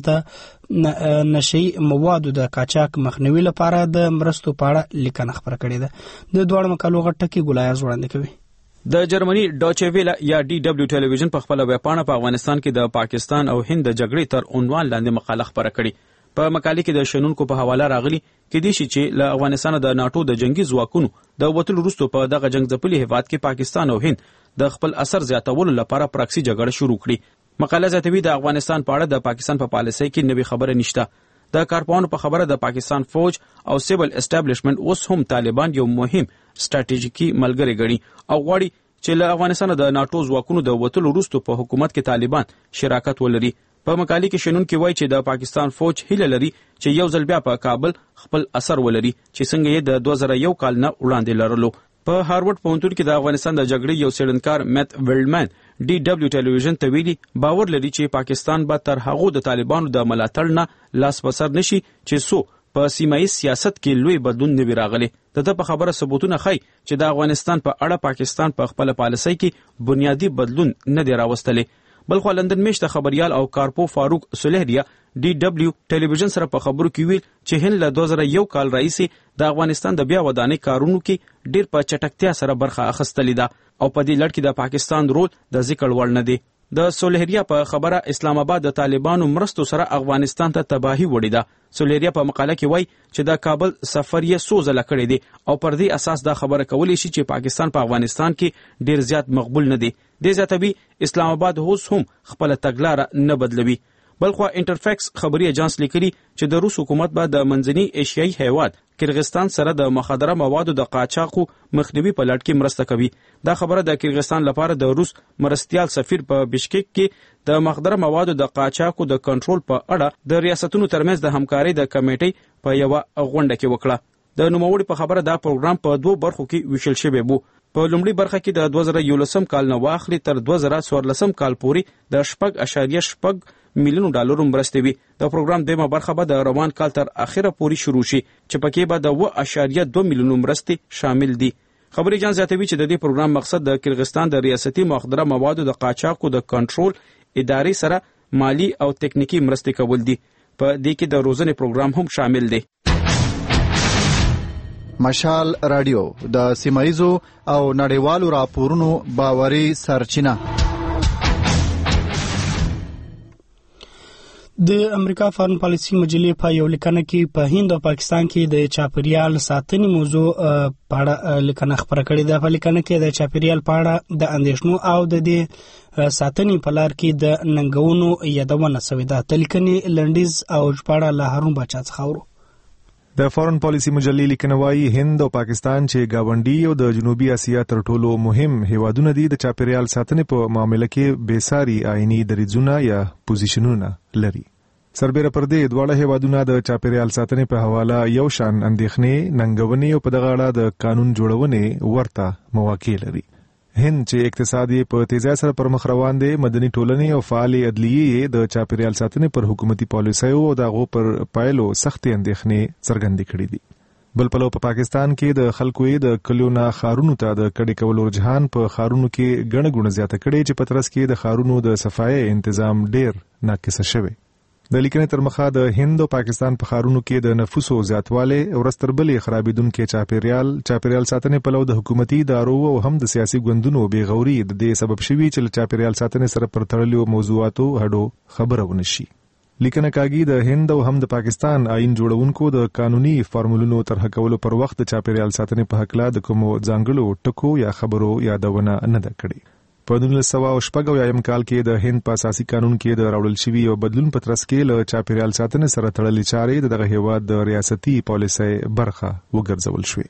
د نشئی موادو د قاچاق مخنیوي لپاره د مرستو په اړه لیکنه خبره کړې ده. د دوه مقالو غټه کې ګلایز وړاندې کوي. د جرمني ډاچه ویله یا ډي دبليو ټلویزیون په خپل ویبپاڼه په افغانستان کې د پاکستان او هند د جګړې تر عنوان لاندې مقاله خبره کړې. په مقالې کې د شنونکو په حواله راغلي کې دي چې له افغانستان د ناتو د جنگي ځواکونو د وټل وروسته په دغه جنگ ځپلي هیواد کې پاکستان او هند د خپل اثر زیاتولو لپاره پراکسي جګړه شروع کړي. مقاله زیاتوي د افغانستان په اړه د پاکستان په پالیسۍ کې نوې خبره نشته. د کارپوهانو په خبره د پاکستان فوج او سیول اسټابلیشمنت اوس هم طالبان یو مهم ستراتیژیکي ملګری ګڼي او غواړي چې له افغانستان د ناتو ځواکونو د وټل وروسته په حکومت کې طالبان شراکت ولري. په مقالې کې شنونکي وایي چې د پاکستان فوج هیله لري چې یو ځل بیا په کابل خپل اثر ولري چې څنګه یې د 2001 کال نه وړاندې لرلو. په هارورډ پوهنتون کې د افغانستان د جګړې یو څېړنکار میت ویلډمن ډي دبليو ټلویزیون ته ویلي باور لري چې پاکستان به تر هغو د طالبانو د ملاتړ نه لاس په سر نشي چې سو په سیمایي سیاست کې لوی بدلون نه وي راغلی. د په خبره ثبوتونه ښیي چې د افغانستان په اړه پاکستان په خپل پالیسۍ کې بنیادی بدلون نه دی راوستلی. بلخو لندن میشته خبريال او کارپو فاروق سلیهریا ډي دبليو ټلویزیون سره په خبرو کې ویل چې هند له 2001 کال راهیسې د افغانستان د بیا ودانۍ کارونو کې ډیر په چټکتیا سره برخه اخیستلې ده او په دې لړ کې د پاکستان رول د ذکر وړ نه دی. د سلیهریا په خبره اسلام آباد د طالبانو مرستو سره افغانستان ته تباہي وړي ده. سلیهریا په مقاله کې وایي چې د کابل سفر یې څو ځله کړی دی او پر دې اساس دا خبره کولی شي چې پاکستان په افغانستان کې ډیر زیات مقبول نه دی. د زیاتوي اسلام آباد اوس هم خپل تګلاره نه بدلوي. بلخوا انټرفیکس خبري اژانس لیکلي چې د روس حکومت به د منځني ایشیایي هیواد کرغستان سره د مخدره موادو د قاچاقو مخنیوي په لړ کې مرسته کوي. دا خبره د کرغستان لپاره د روس مرستیال سفیر په بشکک کې د مخدره موادو د قاچاقو د کنټرول په اړه د ریاستونو ترمنځ د همکارۍ د کمیټې په یو غونډه کې وکړه. د نوموړي په خبره دا پروګرام په دوه برخو کې ویشل شوی وو. په لومړي برخه کې د 2011 کال نه واخلي تر 2014 کال پورې د 4.8 میلیون ډالرو مرستې وي. د پروګرام دیمه برخه به د روان کال تر اخره پورې شروع شي چې پکې به د 2.2 میلیون مرستې شامل دي. خبري جان زیاتوي چې د دې پروګرام مقصد د کرغستان د ریاستي مخدره موادو د قاچاقو د کنټرول ادارې سره مالی او تکنیکی مرستې کول دي. په دې کې د روزنې پروګرام هم شامل دی. مشال رادیو د سیمایزو او نړیوالو راپورونو باوري سرچینه. د امریکا فارن پالیسي مجلې په یو لیکنه کې په هند او پاکستان کې د چاپیریال ساتنې موضوع په اړه لیکنه خبره کړې ده. په لیکنه کې د چاپیریال په اړه د اندېښنو او د دې ساتنې په لار کې د ننګونو یادونه شوې ده. د لیکنې لنډیز او ژباړه له هارون باچا څخه اورو. د فارن پالیسي مجلې لیکنه وايي هند او پاکستان چې گاونډي او د جنوبي اسیا تر ټولو مهم هیوادونه دي د چاپیریال ساتنې په معاملې کې بېساري آئینی دریځونه یا پوزیشنونه لري. سربېره پر دې دواړه هیوادونه د چاپیریال ساتنې په حواله یو شان اندېښنې ننګونې او په دغه اړه د قانون جوړونې ورته مواقع لري. هند چې اقتصادي په تیزی سره پر مخ روان دی، مدني ټولنې او فعال عدلیې د چاپیریال ساتنې پر حکومتي پالیسیو او دغه پر پایلو سختې اندېښنې څرګندې کړې دي. بل پلو په پاکستان کې د خلکو د کلیو نه ښارونو ته د کډې کولو رجحان په ښارونو کې ګڼه ګوڼه زیاته کړې چې په ترڅ کې د ښارونو د صفایي تنظیم ډېر ناقصه شوی. د لیکنې تر مخه د هند او پاکستان په ښارونو کې د نفوسو زیاتوالی او ورستربلې خرابېدونکي چاپیریال ساتنې په لو د حکومتي ادارو او هم د سیاسي ګوندونو بېغوري د دې سبب شوي چې له چاپیریال ساتنې سره پر تړلو موضوعاتو هډو خبره ونه شي. لیکنه کاږي د هند او هم د پاکستان آئین جوړونکو د قانوني فارمولونو طرح کولو پر وخت د چاپیریال ساتنې په حق لا د کومو ځانګړو ټکو یا خبرو یادونه نه ده کړې. په 1906 کال کې د هند په اساسي قانون کې د راوړل شوي او بدلون په ترڅ کې له چاپیریال ساتنې سره تړلې چارې دغه هیواد د ریاستي پالیسۍ برخه وګرځول شوې.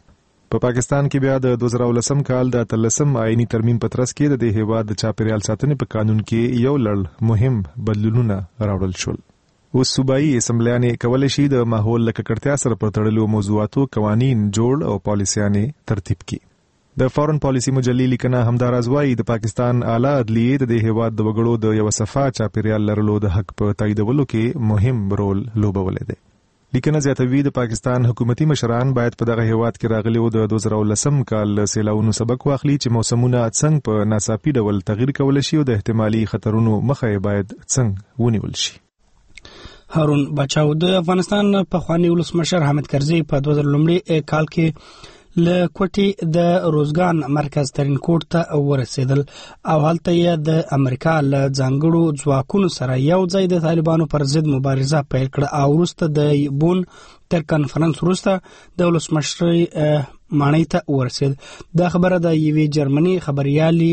په پاکستان کې بیا د 2019 کال د 13 آئینی ترمیم په ترڅ کې د هیواد د چاپیریال ساتنې په قانون کې یو لړ مهم بدلونونه راوړل شول. اوس صوبایي اسمبلیانې کولای شي د ماحول له ککړتیا سره پر تړلو موضوعاتو قوانین جوړ او پالیسیانې ترتیب کړي. د فورن پالیسی مجلې لیکنه همداراز وایي د پاکستان اعلی عدلیې د هیواد د وګړو د یو صفه چاپیریال لرلو د حق په تاییدولو کې مهم رول لوبولی دی. لیکنه زیاتوي د پاکستان حکومتي مشران باید په دغه هیواد کې راغلي او د 2019 کال سیلاونو سبق واخلي چې موسمونه څنګه په ناڅاپي ډول تغییر کولی شي او د احتمالي خطرونو مخه باید څنګه ونیول شي. هارون بچاو د افغانستان پخوانی ولسمشر حامد کرزي په 2001 کال کې له کوټي د روزګان مرکز ترینکوټ ته ورسېدل او هلته یې د امریکا له ځانګړو ځواکونو سره یو ځای د طالبانو پر ضد مبارزه پیل کړه او وروسته د بون تر کنفرانس وروسته د ولسمشرۍ ماڼۍ ته ورسېد. دا خبره د یوې جرمني خبريالي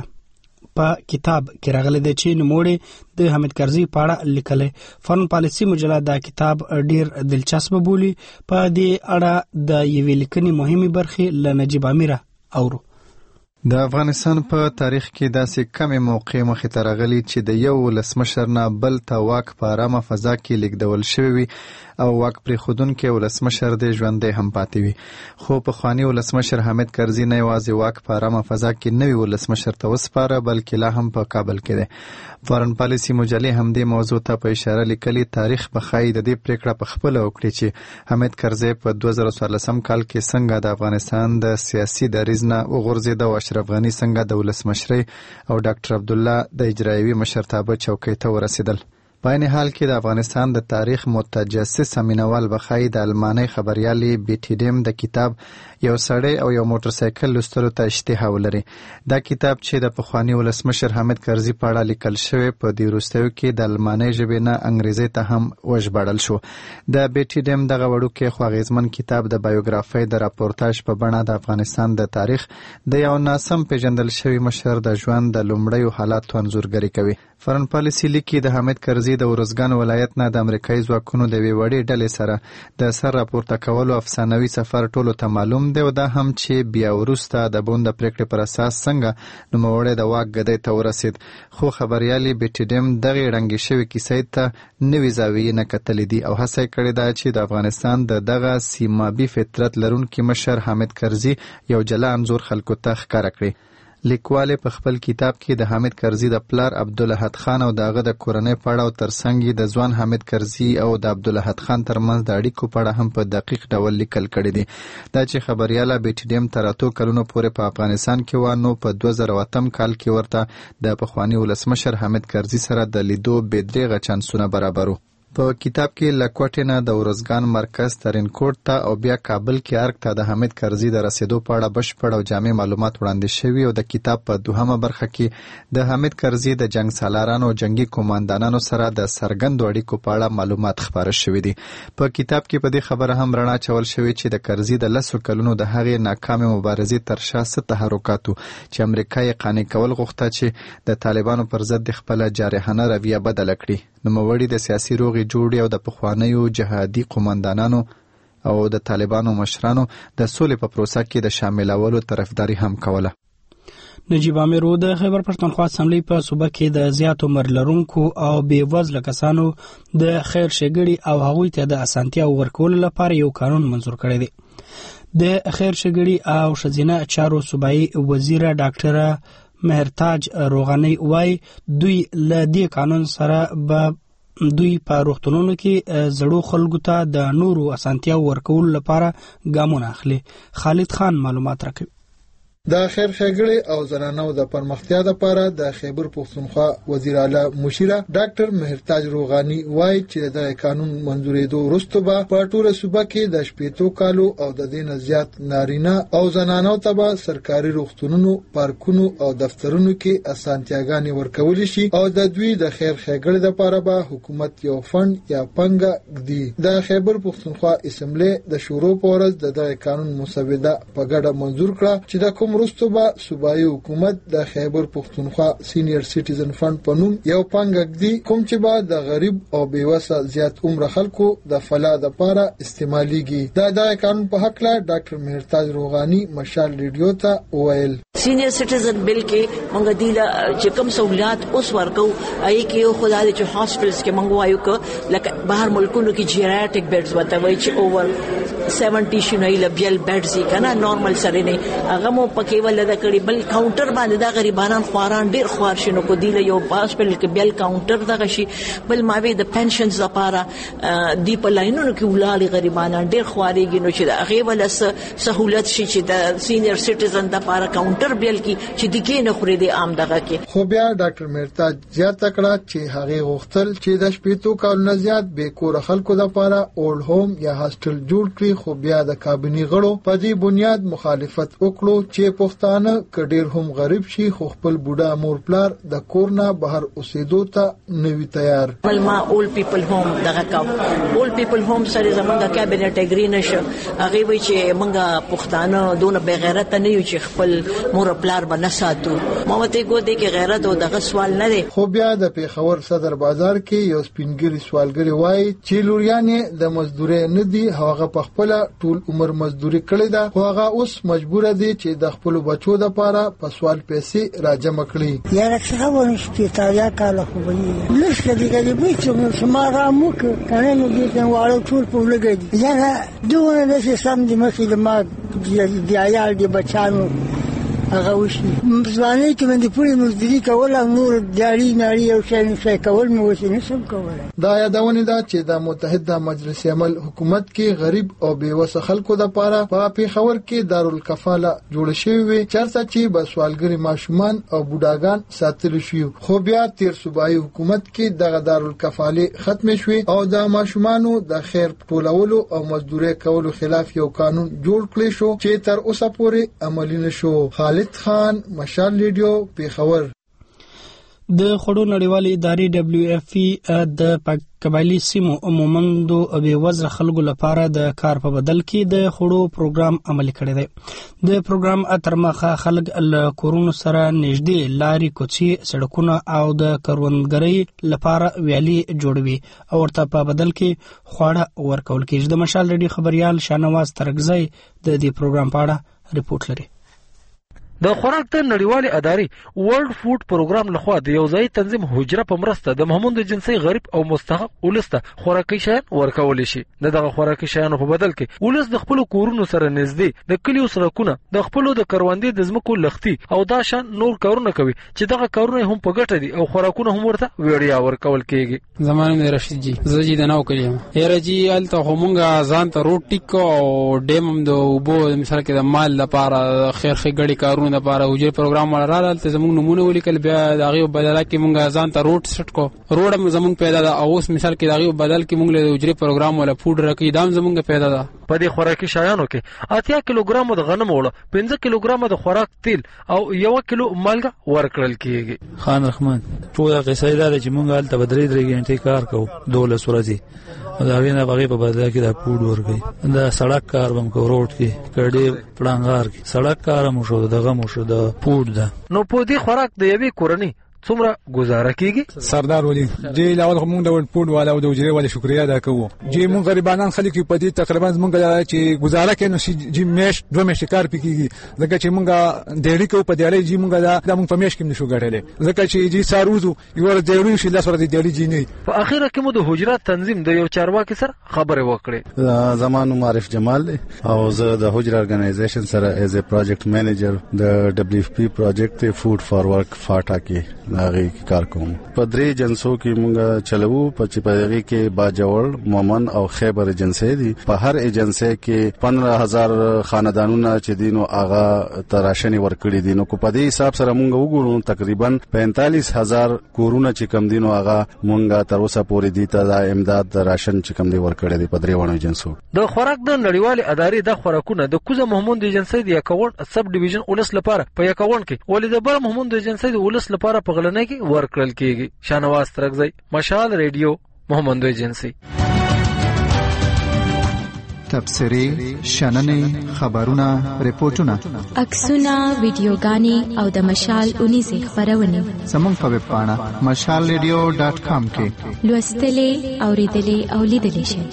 په کتاب کې راغلی دی چې نوموړی د حامد کرزي په اړه لیکلی. فورن پالیسی مجله دا کتاب ډیر دلچسپ بولي. په دې اړه د یوې لیکنې مهمې برخې له نجیب امیر اورو. د افغانستان په تاریخ کې داسې کمې موقع مخې ته راغلي چې د یو ولسمشر نه بل ته واک په ارامه فضا کې لیږدول شوی وي او واک پرېښودونکی ولسمشر دی ژوندی هم پاتې وي. خو پخواني ولسمشر حامد کرزي نه یوازې واک په ارامه فضا کې نوي ولسمشر ته وسپاره بلکې لا هم په کابل کې دی. فورن پالیسی مجلې همدې موضوع ته په اشاره لیکلي تاریخ به ښایي د دې پرېکړه په خپله وکړي چې حامد کرزي په 2014 کال کې څنګه د افغانستان د سیاسي دریځ نه وغورځېد او اشرف غني څنګه د ولسمشرۍ او ډاکټر عبدالله د اجرایوي مشرتابه چوکۍ ته ورسېدل. په عین حال کې د افغانستان د تاریخ متجسس مینوال بخای د المانۍ خبريالي بیټي ډیم د کتاب یو سړی او یو موټر سایکل لوستلو ته اشتها ولري. دا کتاب چې د پخوانی ولسمشر حامد کرزي په اړه لیکل شوی په دې وروستیو کې د المانۍ ژبې نه انګریزي ته هم وژباړل شو. د بیټي ډیم دغه وړوکی خو اغیزمن کتاب د بایوګرافۍ د راپورتاژ په بڼه د افغانستان د تاریخ د یو ناسم پیژندل شوی مشر د ژوند د لومړیو حالاتو انځورګري کوي. فورن پالیسی لیکي د حامد کرزي د ورزګان ولایت نه د امریکایي ځواکونو د یوې وړې ډلې سره د سر راپورته کولو افسانوي سفر ټولو ته معلوم دی او دا هم چې بیا وروسته د بون د پریکړې پر اساس څنګه نوموړی د واک ګدۍ ته ورسېد. خو خبريالي بیټي ډیم دغې ړنګې شوې کیسې ته نوې زاویې نه کتلې دي او هڅه یې کړې ده چې د افغانستان د دغه سیمابي فطرت لرونکي مشر حامد کرزي یو جلا انځور خلکو ته ښکاره کړي. لیکوال په خپل کتاب کې د حامد کرزي د پلار عبدالاحد خان او دغه د کورنۍ په اړه او ترڅنګ د ځوان حامد کرزي او د عبدالاحد خان ترمنځ د اړیکو په اړه هم په دقیق ډول لیکل کړي دي. دا چې خبرياله بیټي ډیم تر 8 کلونو پورې په افغانستان کې و نو په 2008 کال کې ورته د پخوانی ولسمشر حامد کرزي سره د لیدو بېدریغه چانسونه برابرو. په کتاب کې لکوټې نه د ورزګان مرکز ترینکوټ ته او بیا کابل کې ارګ ته د حامد کرزي د رسېدو په اړه بشپړ او جامع معلومات وړاندې شوي او د کتاب په دوهمه برخه کې د حامد کرزي د جنگ سالارانو او جنگي قوماندانانو سره د څرګندو اړیکو په اړه معلومات خپاره شوي دي. په کتاب کې په دې خبره هم رڼا اچول شوې چې د کرزي د 10 کلونو د هغې ناکامې مبارزې تر شا څه تحرکاتو چې امریکا یې قانع کول غوښته چې د طالبانو پر ضد خپله جارحانه رویه بدله کړي. نوموړي د سیاسي روغې جوړې او د پخوانیو جهادي قوماندانانو او د طالبانو مشرانو د سولې په پروسه کې د شاملولو طرفداري هم کوله. نجیب امیر د خیبر پښتونخوا اسمبلی په صوبه کې د زیاتو عمر لرونکو او بې وزله کسانو د خیر ښېګړې او هغوی ته د اسانتیا ورکولو لپاره یو قانون منظور کړی دی. د خیر ښېګړې او ښځینه چارو صوبایي وزیره ډاکټره مهرتاج روغاني وای دوی له دې قانون سره به دوی په روغتونونو کې زړو خلکو ته د نورو اسانتیا ورکولو لپاره ګامونه اخلي. خالد خان معلومات راکوي. د خیر ښېګړې او زنانو د پرمختیا لپاره د خیبر پښتونخوا وزیر اعلی مشیره ډاکټر مهرتاج روغاني وایي چې د قانون منځورېدو وروسته به په ټوله صوبه کې د 18 کالو او د دې نه زیات نارینه او زنانو ته به سرکاري روغتونونو، پارکونو او دفترونو کې اسانتیاګانې ورکول شي او د دوی د خیر ښېګړې لپاره به حکومت یو فند یا پنګه ږدي. د خیبر پښتونخوا اسمبلی د شروع په ورځ د قانون مسوده په ګډه منظور کړه چې د کوم هم وروسته به صوبایي حکومت د خیبر پښتونخوا سینیئر سټیزن فند په نوم یو پانګه ږدي کوم چې به د غریب او بیوسه زیات عمر خلکو د فلاح لپاره استعماليږي. دا قانون په حق لا ډاکټر مهرتاج روغانی مشال ریډیو ته وویل سینیئر سټیزن بل کې موږ دیله چې کوم سہولت اوس ورکو آی کې خدای دې چې هاسپټلز کې موږ وایو ک لکه بهر ملکونو کې جیریاټک بیډز وته وایي چې اوور 70 شنوي لبیل بیډز یې کنه نارمل سره نه هغه مو پکې ولدا کړي بل کاونټر باندې دا غریبانان خواران ډیر خوار شنو کو دیله یو هاسپټل کې بیل کاونټر دغه شي بل ماوي د پنشنز لپاره دی په لاینونو کې ولالي غریبانان ډیر خواريږي نو چې هغه ول سہولت شي چې د سینیئر سټیزن د لپاره کاونټر بیل کې چې دګې نه خوري د عام دغه کې. خو بیا ډاکټر مهرتاج زیاته کړه چې هغه غوښتل چې د شپېتو کالونو زیات به کور خلکو لپاره اولډ هوم یا هاستل جوړ کړي خو بیا د کابینی غړو په دې بنیاد مخالفت وکړو چې پښتانه کډیر هم غریب شي خو خپل بوډا مور پلار د کورنا بهر اوسېدو ته نوي تیار. بل ما اول پیپل هوم دغه کا اول پیپل هوم سره زمونږ کابینټ اګری نشه هغه وی چې مونږه پښتانه دونه بے غیرت نه یو چې خپل مور پلار باندې ساتو ماته کو دې کې غیرت او دغه سوال نه دی. خو بیا د پیښور صدر بازار کې یو سپینګری سوالګری وای چې لوریانې د مزدوري نه دی هغه په خپل ټول عمر مزدوري کړې ده خو هغه اوس مجبور دی چې د خپل بچو لپاره په سوال پیسې راجمع کړي. یا څنګه ونشته تایا کاله خو وي لږ دې به چې ما را موک کنه نو دې واړو ټول په لګي یا دوه نه سم دي مخې ما دی عیال دی بچانو هغه وشي ځواني کې باندې پوری مزدوري کول او نور جاری ناری او شي کول مو وشي نشم کولای. دا یادونه ده چې د متحده مجلس عمل حکومت کې غریب او بیوسه خلکو لپاره په پیښور کې دارالکفاله جوړ شوی وي چې به سوالګری ماشومان او بوډاګان ساتل شي خو بیا تیر صوبایي حکومت کې دغه دارالکفاله ختم شوی او د ماشومانو د خیر ټولولو او مزدوري کولو خلاف یو قانون جوړ کړی شو چې تر اوسه پورې عملي نشو. خالد خان مشال ریډیو پیښور. د خړو نړیوالې ادارې WFP د قبایلی سیمو عمومندو او وزر خلکو لپاره د کار په بدل کې د خړو پروګرام عملي کړی دی. د پروګرام اترمخه خلک له کورونو سره نږدې لاري کوڅې سړکونه او د کروندګرۍ لپاره ویالي جوړوي او ورته په بدل کې خواړه ورکول کېږي. د مشال ریډیو خبريال شانواز ترګزی د دې پروګرام په اړه ریپورت لري. د خوراک د نړیوالې ادارې ورلد فود پروګرام لخوا د یو ځای تنظیم حجره په مرسته د محمود جنسي غریب او مستحق ولسته خوراکي شیان ورکول شي. دغه خوراکي شیانو په بدل کې ولس د خپل کورونو سره نږدې د کلیو سړکونه د خپل د کروندې د ځمکو لختي او دا شان نور کارونه کوي چې دغه کارونه هم په ګټه دي او خوراکونه هم ورته وړیا ورکول کېږي. زمانه مې رشید جی زجی د نو کلیو یره جی الته همغه ځان ته روټ ټیکو او ډیم د وبو مثال کې د مال لپاره خیر خګړی کارونه لپاره وجه پروګرام ولاله ته زموږ نمونه ولیکل بیا دغه بدل کې مونږه ځان ته روټ سټ کو روډ زموږ پیدا ده او اوس مثال کې دغه بدل کې مونږ له وجه پروګرام ولا فود راکې دام زموږ پیدا ده. په دې خوراکي شایانو کې 80 کیلوګرام د غنم وړه 15 کیلوګرام د خوراک تیل او 1 کیلو مالګه ورکړل کیږي. خان رحمان ټول قصې ده چې مونږ هلته بدري درې غنټې کار کوو 12 ورځې دا غینه بغي په بدل کې د فود ورګي دا سړک کار بم کو روډ کې کډې پړانګار کې سړک کار مو شو دغه مو شو د فود ده. نو په دې خوراک د یوې کورنۍ څومره گزاره کیږي؟ سردار ولی جی لاول موږ د فود والا او د وجري والا شکریا ادا کوو. جی موږ غریبانان خلک په دې تقریبا موږ چې گزاره کوي نو جی میش دوه میش کار پکېږي ځکه چې موږ ډېری کو په دیالي جی موږ د موږ په میش کې نشو ګټلې ځکه چې جی ساروزو یو ډېری شي لاس ور دي دیالي جی نه. په اخیره کې مو د حجرات تنظیم د یو چارواکي سره خبرې وکړې. زمانو معرف جمال او زه د حجره ارګنایزیشن سره ایز ا پروجیکټ مینیجر د WFP پروجیکټ فود فار ورک فاټا کې هغه کار کوم. په درې جنسو کې مونږ چلو په چې په هغه کې باجوړ مومن او خیبر ایجنسی دي. په هر ایجنسی کې 15000 خاندانونه چې دینو هغه تراشنی ورکړي دي. نو کو په دې حساب سره مونږ وګورو تقریبا 45000 کورونه چې کم دینو هغه مونږ تر اوسه پورې دي ته د امداد د راشن چې کم دی ورکړي دي په درې وړو ایجنسو. د خوراک د نړیوالې ادارې د خوراکونه د کوزه محمود ایجنسی د اکاونټ سب ډیویژن ولس لپاره په اکاونټ کې ولې د بر محمود ایجنسی د ولس لپاره په غلنه کې ورکړل کېږي. شانواز ترګزی مشال ریډیو محمد ایجنسی. تبصرې شننې خبرونه ریپورتونه عکسونه ویډیوګانې او د مشال اونیزې خبرونه زموږ په ویب پاڼه mashalradio.com کې لوستلې اوریدلې او لیدلې شئ.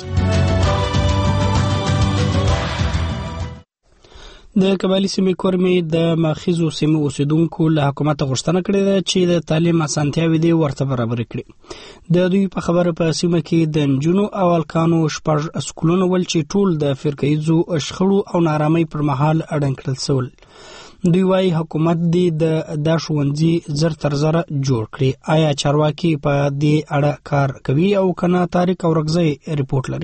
د قبایلی سیمې کورمې د ماخذو سیمې اوسیدونکو له حکومت غوښتنه کړې ده چې د تعلیم اسانتیاوې دې ورته برابر کړي. د دوی په خبره په سیمه کې د نجونو او هلکانو 6 اسکولونه ول چې ټول د فرقه‌ایزو شخړو او نارامۍ پر مهال اړن کړل شول. دوی وايي حکومت دې د ښوونځي زر تر زره جوړ کړي. آیا چارواکي په دې اړه کار کوي او کنه؟ طارق اورغزی ریپورت لري.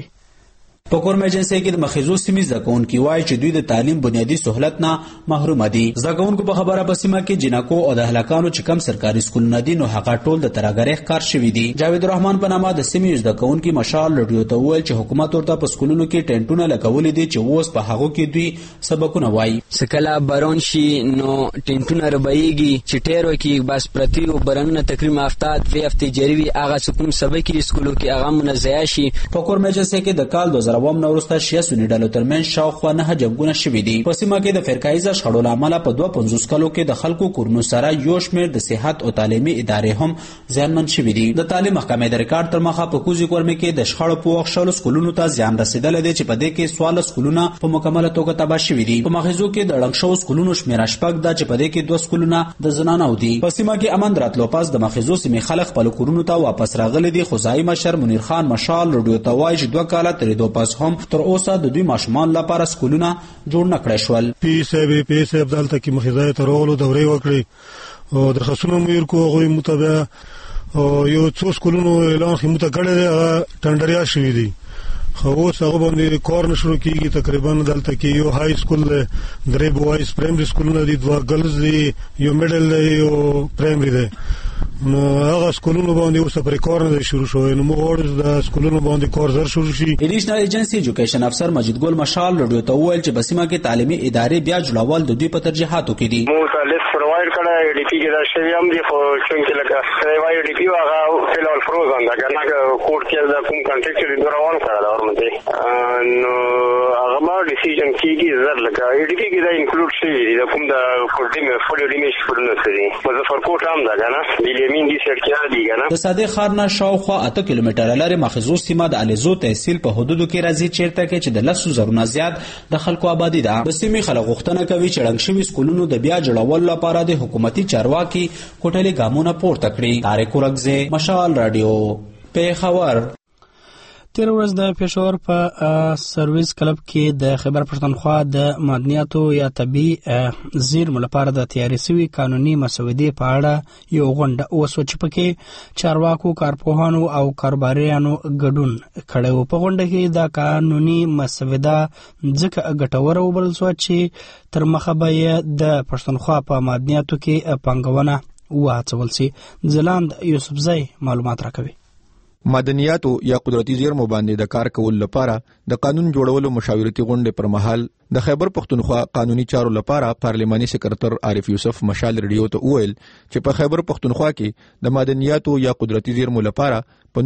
په کورم ایجنسی کې د مخیزو سیمې زګونکو وایي چې دوی د تعلیم بنیادی سہولت نه محروم دي. زګونکو په خبره په سیمه کې جنکو او د هلکانو چې کم سرکاري سکولونه دي نو هغه ټول د ترګری ښکار شوی دي. جاوید الرحمن په نامه د سیمې زګونکو مشال رادیو ته ویل چې حکومت ورته په سکولونو کې ټینټونه لګولې دي چې اوس په هغه کې دوی سبقونه وایي. سکلا بارون شي نو ټینټونه ربایږي چې ټیرو کې بس پرتیو برنونه تقریبا هفتاد وی هفته جریوي هغه سکون سبقي سکولو کې هغه منزیا شي. په کورم ایجنسی کې د کال 2000 وم نورسته شیا سونی ډالو ترمن شاوخوا نه جنگونه شوې دي. په سیمه کې د فرقایزه شخړو لامل په 250 کلو کې د خلکو کورونو سره یو شمېر د صحت او تعلیمي ادارې هم زیانمن شوې دي. د تعلیم محکمې د ریکارډ تر مخه په کوزي کورمې کې د شخړو په وخت شلو سکولونو ته زیان رسیدل دي چې په دې کې 14 سکولونه په مکمله توګه تباه شوې دي. په مخزو کې د ډنګ شو سکولونو شمېر شپږ د چې په دې کې 2 سکولونه د زنانو دي. په سیمه کې امن راتلو پاس د مخزو سیمې خلک په کورونو ته واپس راغلي دي. خدای مشر منیر خان مشال رادیو ته وایي چې 2 کاله تر دوه پاس هم تر اوسه د دوی ماشومان لپاره سکولونه جوړ نکړای شول. پی صاحب دلته کې مخزای ته راغلو دورې وکړي او درخصونو میر کو غوي متابع او یو څو سکولونو اعلان خمته کړی دی ټندریا شوی دی. خو اوس هغه باندې کار نشو کیږي. تقریبا دلته کې یو های سکول دی، 3 بوایز پرایمري سکولونه دي، 2 ګرلز دي، یو میډل دی، یو پرایمري دی. نو هغه سکولونو باندې اوس پر کار نه شروع شوی. نو موږ د سکولونو باندې کار زر شروع شي. ایډیشنل ایجنسی ایجوکیشن افسر مجید ګل مشال رادیو ته ویل چې بسمه کې تعلیمي ادارې بیا جوړول د دوی په ترجیحاتو کې دي. موږ لیست پروواید کړه ډي پی کې دا شی هم دي خو چې لکه وایي ډي پی هغه فلال فروزن دا کنه کوټ کې دا کوم کنټریکټ دی روان کړه ورمته نو هغه ما ډیسیژن کیږي زر لکه ډي پی کې دا انکلود شي دا کوم دا فولډ ایمیج فولډ سری مظفر کوټ هم دا کنه د صادق ښار نه شاوخوا 8 کیلومتره لري مخزو سیمه د الیزو تحصیل په حدودو کې راځي چیرته کې چې د 10,000 نه زیات د خلکو آبادی ده. د سیمې خلک غوښتنه کوي چې رنګ شوي سکولونو د بیا جوړولو لپاره د حکومتي چارواکي کوټلې ګامونه پورته کړي. طارق اورغزی مشال رادیو پیښور. تیر ورځ د پېښور په سرویس کلب کې د خیبر پښتونخوا د معدنیاتو یا طبي زیرمو لپاره د تیاري شوي قانوني مسودې په اړه یو غونډه وسوه چې پکې چارواکو، کارپوهانو او کاروباریانو ګډون کړی و. په غونډه کې دا قانوني مسوده ځکه ګټوره وبلل شوه چې تر مخه به یې د پښتونخوا په معدنیاتو کې پانګونه وهڅول شي. ځلاند یوسفزی معلومات راکوي. معدنیاتو یا قدرتي زیرمو باندې د کار کول لپاره د قانون جوړولو مشاورتي غونډې پر مهال د خیبر پښتونخوا قانوني چارو لپاره پارلماني سکرټر عارف یوسف مشال رادیو ته ویل چې په خیبر پښتونخوا کې د معدنیاتو یا قدرتي زیرمو لپاره په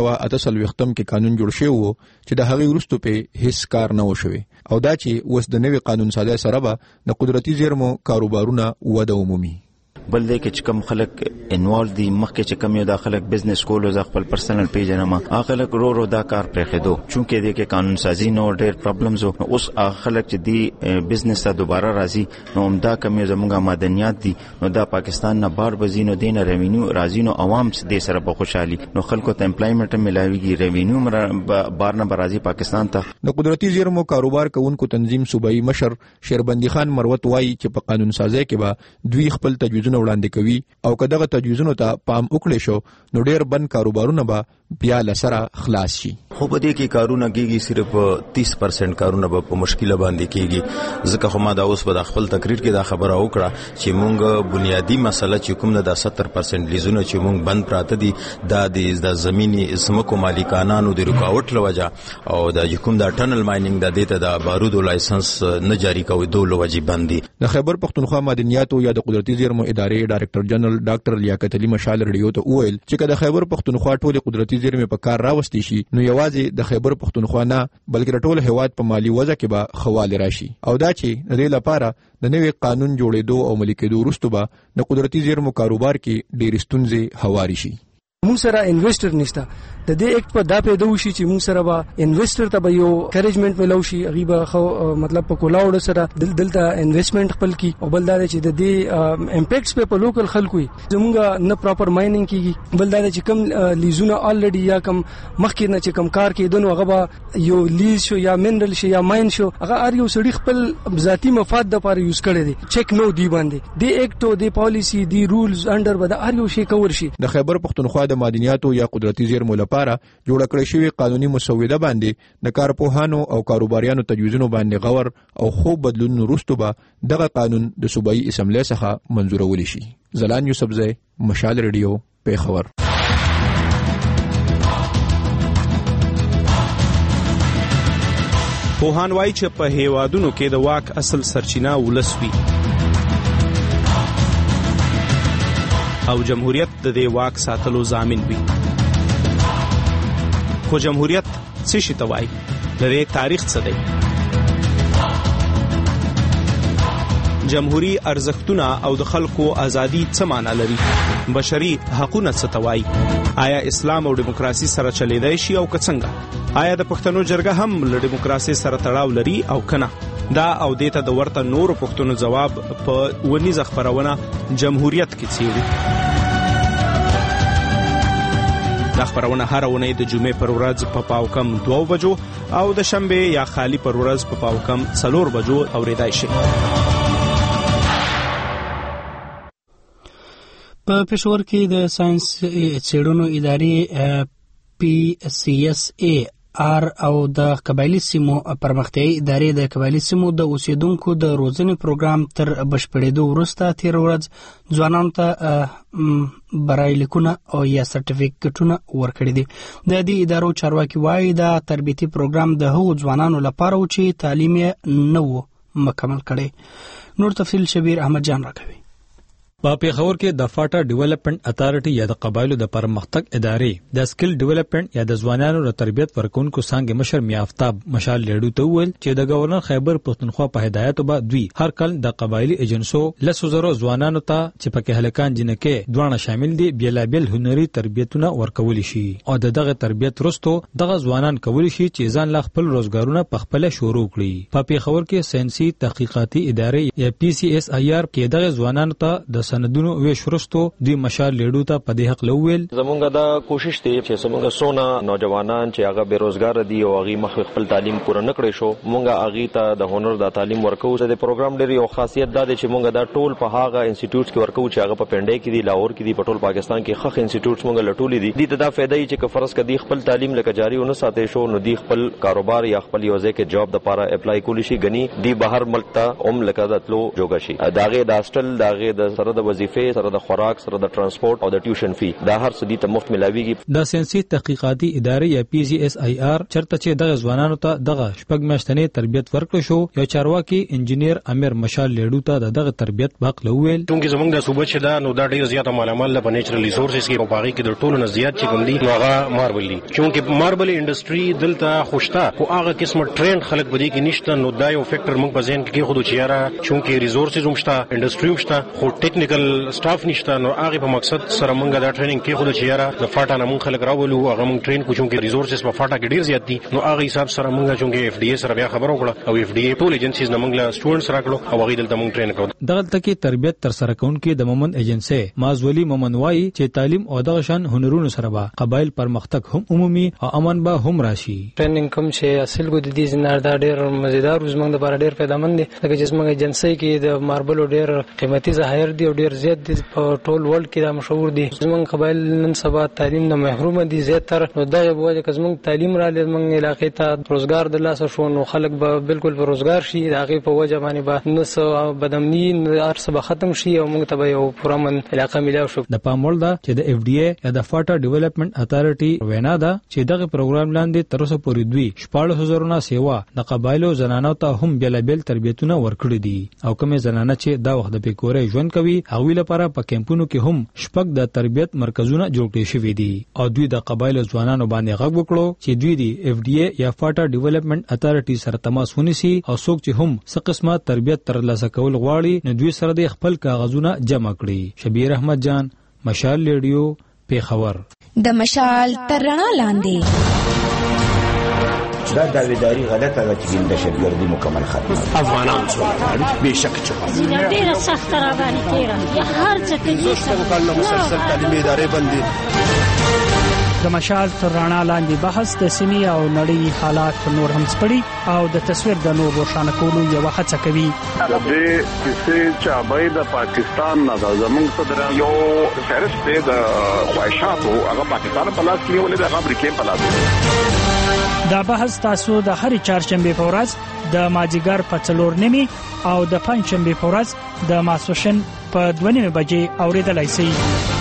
1948 کې قانون جوړ شوی و چې د هغې وروسته په هیڅ کار نه وشوي او دا چې اوس د نوي قانون ساده سره به د قدرتي زیرمو کاروبارونه وده ومومي. بل دې کې چې کم خلک انوالو دي مخکې چې کم یو د خلک بزنس کولو ز خپل پرسنل پیجنما هغه رو دا کار پرېخدو چونکه دې کې قانون سازي نو ډېر پرابلمز او اوس خلک چې دی بزنس ته دوباره راځي نو همدا کم یو زموږه معدنیات دي نو دا پاکستان نه بار بزینو دین ریوینیو راځي نو عوام دې سره په خوشحالي نو خلکو ته امپلایمنت ملاويږي ریوینیو بار نه راځي پاکستان ته. د قدرتي زیرمو کاروبار کوونکو تنظیم صوبایي مشر شیربندي خان مروت وایي چې په قانون سازي کې به دوی خپل تجویزونه وړاندې کوي او کداغه تجویزونو ته پام وکړي شو نو ډېر بند کاروبارونه به بیا لسره خلاص شي. خو په دې کې کارونه کېږي صرف 30% کارونه به په مشکله باندې کېږي ځکه خو ما دا اوس په خپل تقریر کې دا خبره وکړه چې مونږ بنیادی مسله چې کوم نه د 70% لیزونه چې مونږ بند پراته دي دا د زمینی سمکو مالکانانو د رکاوټ لوجه او د کوم د ټنل ماینینګ د دې ته د بارودو لایسنس نه جاری کوي دوه لوجه باندې. د خیبر پښتونخوا معدنیاتو یا د قدرتي زیرمو ادارې ډایرکټر جنرال ډاکټر لیاقت علي مشال رادیو ته ویل چې د خیبر پښتونخوا ټول قدرتي قدرتي زیرمې په کار راوستي شي نو یوازې د خیبر پښتونخوا نه بلکې ټول هیواد په مالی وضع کې به خواله راشي او دا چې د دې لپاره د نوي قانون جوړېدو او عملي کېدو وروسته به د قدرتي زیرمو کاروبار کې ډېرې ستونزې هواري شي. موږ سره انویسټر نشته د دې اکټ په دا پیدا وشي چې موږ سره به انویسټر ته به یو انکریجمنت ملو شي غیبه خو مطلب په کولاوډ سره دلته انویسټمنت خپل کی او بل دا چې د دې امپیکټس په لوکل خلکو زموږ نه پراپر ماینینګ کیږي بل دا چې کم لیزونه الریډي یا کم مخکې نه چې کم کار کېدنو هغه به یو لیز شو یا منرل شو یا ماین شو هغه ار یو سړي خپل ذاتی مفاد د لپاره یوز کړي دي چیک نو دی باندې د اکټ او د پالیسی دی رولز انډر به د ار یو شي کور شي. د خیبر پښتونخوا د معدنیاتو یا قدرتي زیرمو لپاره جوړ کړی شوی قانوني مسوده باندې د کارپوهانو او کاروباریانو تجویزونو باندې غور او خوب بدلون وروسته به دغه قانون د صوبایي اسمبلی څخه منظورول شي. زلان یوسفزی، مشال ریډیو، پیښور. پوهان وایي چې په هیوادونو کې د واک اصل سرچینه ولس وي او جمهوریت د دې واک ساتلو ضامن وي. خو جمهوریت څه شي ته وایي؟ د دې تاریخ څه دی؟ جمهوری ارزښتونه او د خلکو ازادي څه معنی لري؟ بشري حقوقونه څه ته وایي؟ آیا اسلام او دیموکراسي سره چلیدای شي او که څنګه؟ آیا د پښتنو جرګه هم له دیموکراسي سره تړاو لري او کنه؟ دا او دیته د ورته نورو پښتنو جواب په ونیزه خبرونه جمهوریت کې څیړي. دا خبرونه هر ونې د جمعې پر ورځ په پاوکم 2 بجو او د شنبه یا خالی پر ورځ په پاوکم 4 بجو اوریدای شي. په پېښور کې د ساينس څېړنو ادارې PCSA او د قبایلی سیمو پرمختیايي ادارې د قبایلی سیمو د اوسیدونکو د روزنې پروګرام تر بشپړېدو وروسته تیر ورځ ځوانانو ته برایلیکونه او یا سرټیفیکټونه ورکړي دي. د دې ادارو چارواکي وایي دا تربیتي پروګرام د هغو ځوانانو لپاره و چې تعلیم یې نه و مکمل کړي. نور تفصیل شبیر احمد جان راکوي. په پیښور کې د فاټا ډیولپمنٹ اتارټي یا د قبایلو د پرمختګ ادارې د سکل ډیولپمنٹ یا د ځوانانو د تربیت ورکونکو څنګه مشر میافتاب مشال لیډو ته ویل چې د گورنر خیبر پښتونخوا په هدایت به دوی هر کال د قبایلی ایجنسو لسوزرو ځوانانو ته چې پکې هلکان جنکه دوانه شامل دي بیلابل هنري تربیتونه ورکول شي او دغه تربیت وروسته دغه ځوانان کولی شي چې ځان لا خپل روزګارونه په خپل شروع کړي. په پیښور کې ساينسي تحقیقاتي ادارې یا PCSIR کې دغه ځوانانو ته د سندونو ویش ورستو دی مشال لیډو ته په دې حق لوول زمونږ دا کوشش دی چې زمونږ سونا نوجوانان چې هغه بیروزګار دي او هغه مخ خپل تعلیم پوره نکړي شو مونږ هغه ته د هنر د تعلیم ورکو. د پروګرام ډېر یو خاصیت دا دی چې مونږ دا ټول په هغه انسټیټیوټس کې ورکو چې هغه په پنډای کې دي لاهور کې دي په ټول پاکستان کې خخ انسټیټیوټس مونږ لټولې دي. دې ته دا فائدہ چې فرض کړي خپل تعلیم لکه جاری ونه ساتي شو نو دی خپل کاروبار یا خپل یوځای کې جاب د لپاره اپلای کولی شي غني دی بهر ملک ته لکه دتلو جوګه شي داغه د هاستل داغه د سره د وظیفه سره د خوراک سره د ترانسپورت او د ټیوشن فی دا هر څه دي ته مفت ملاويږي. د ساينسي تحقیقاتي ادارې یا PCSIR چرته چې دغه ځوانانو ته دغه شپږ میاشتنې تربیت ورکړ شو یو چارواکي انجینیر امیر مشال لیډو ته دغه تربیت باقله ویل چې زمونږ د صوبې چې دا نو دا ډیر زیاته مالامال په نیچرل ریسورسز کې په باغی کې د ټولو نه زیات چې کوم دي نو هغه ماربل دي چې ماربل انډستری دلته خوشتا او هغه قسمه ټرند خلک بدی کې نشته نو دا یو فیکٹر موږ په ذهن کې خود چیرې چې ریسورسز هم شته انډستری هم شته خو ټیکنیکل سټاف نشته نو هغه په مقصد سره موږ دا ټریننګ کې خود چیرې د فاټا نه موږ خلک راولو هغه موږ ټرین کوو چې ریسورسز په فاټا کې ډیر زیات دي نو هغه حساب سره موږ چې FDA سره بیا خبرو کړه او FDA ټول ایجنسیز نه موږ له سټوډنټس راکړو او هغه دلته موږ ټرین کړو. دغه کې تربیت تر سره کونکي د مومن ایجنسی مازولی مومن وای چې تعلیم او دغه شان هنرونو سره به قبایل پرمختګ هم عمومي او امن به هم راشي. ټریننګ کوم چې اصل کو د دې زنار دا ډیر مزیدار زمونږ د بار ډیر پیدامن دي لکه چې زمونږ ایجنسی کې د ماربل ډیر قیمتي ظاهر دي او ډیر زیات دي په ټول ورلد کې دا مشهور دي. زمونږ قبایل نن سبا تعلیم نه محروم دي زیاتره نو دغه وجه چې زمونږ تعلیم را لږ علاقې ته روزګار د لاسه شو نو خلک به بالکل په روزګار شي هغه په وجه باندې به نس بدامنی ارسه به ختم شي او موږ ته به یو پرامن علاقې ملاو شو. د پامول دا چې د FDA یا د فاټا ډیولپمنٹ اتارټي وینا دا چې دغه پروګرام لاندې تر اوسه پورې دوی 14,000 نه سیوا د قبایلو زنانو ته هم بیلابل تربیتونه ورکړي دي او کومه زنانه چې دا وخت د پکورې ژوند کوي هغوی لپاره په کیمپونو کې هم شپږ د تربیت مرکزونه جوړ کړي شوي دي او دوی د قبایلو ځوانانو باندې غږ وکړو چې دوی د FDA یا فاټا ډیولپمنٹ اتارټي سره تماس ونیسي او څوک چې هم څه قسمه تربیت ترلاسه کول غواړي نو دوی سره د خپل کاغذونه جمع کړي. شبیر احمد جان، مشال ریډیو، پیښور. د مشال تر رڼا لاندې دا داویداری غلطه ده چې د دهشتګردي مکمل ختم افغانان څو به شک چې ډیره سخت را باندې تیرا یا هر څه کې مکمل مسلسل تعلیمي ادارې بندي. د مشال تر رڼا لاندې بحث د سیمې او نړۍ حالات نور هم سپړي او د تصویر د نور روښانه کولو یو هڅه کوي. د دې کیسې چې باید د پاکستان نه د زمونږ صدر یو فهرست دی د خواهشاتو هغه پاکستان په لاس کې ولې د امریکا په لاس. دا بحث تاسو د هرې چهارشنبه په ورځ د مازیګر په 4:30 او د پنځشنبه په ورځ د ماسوشن په 2:30 بجې اوریدلای شئ.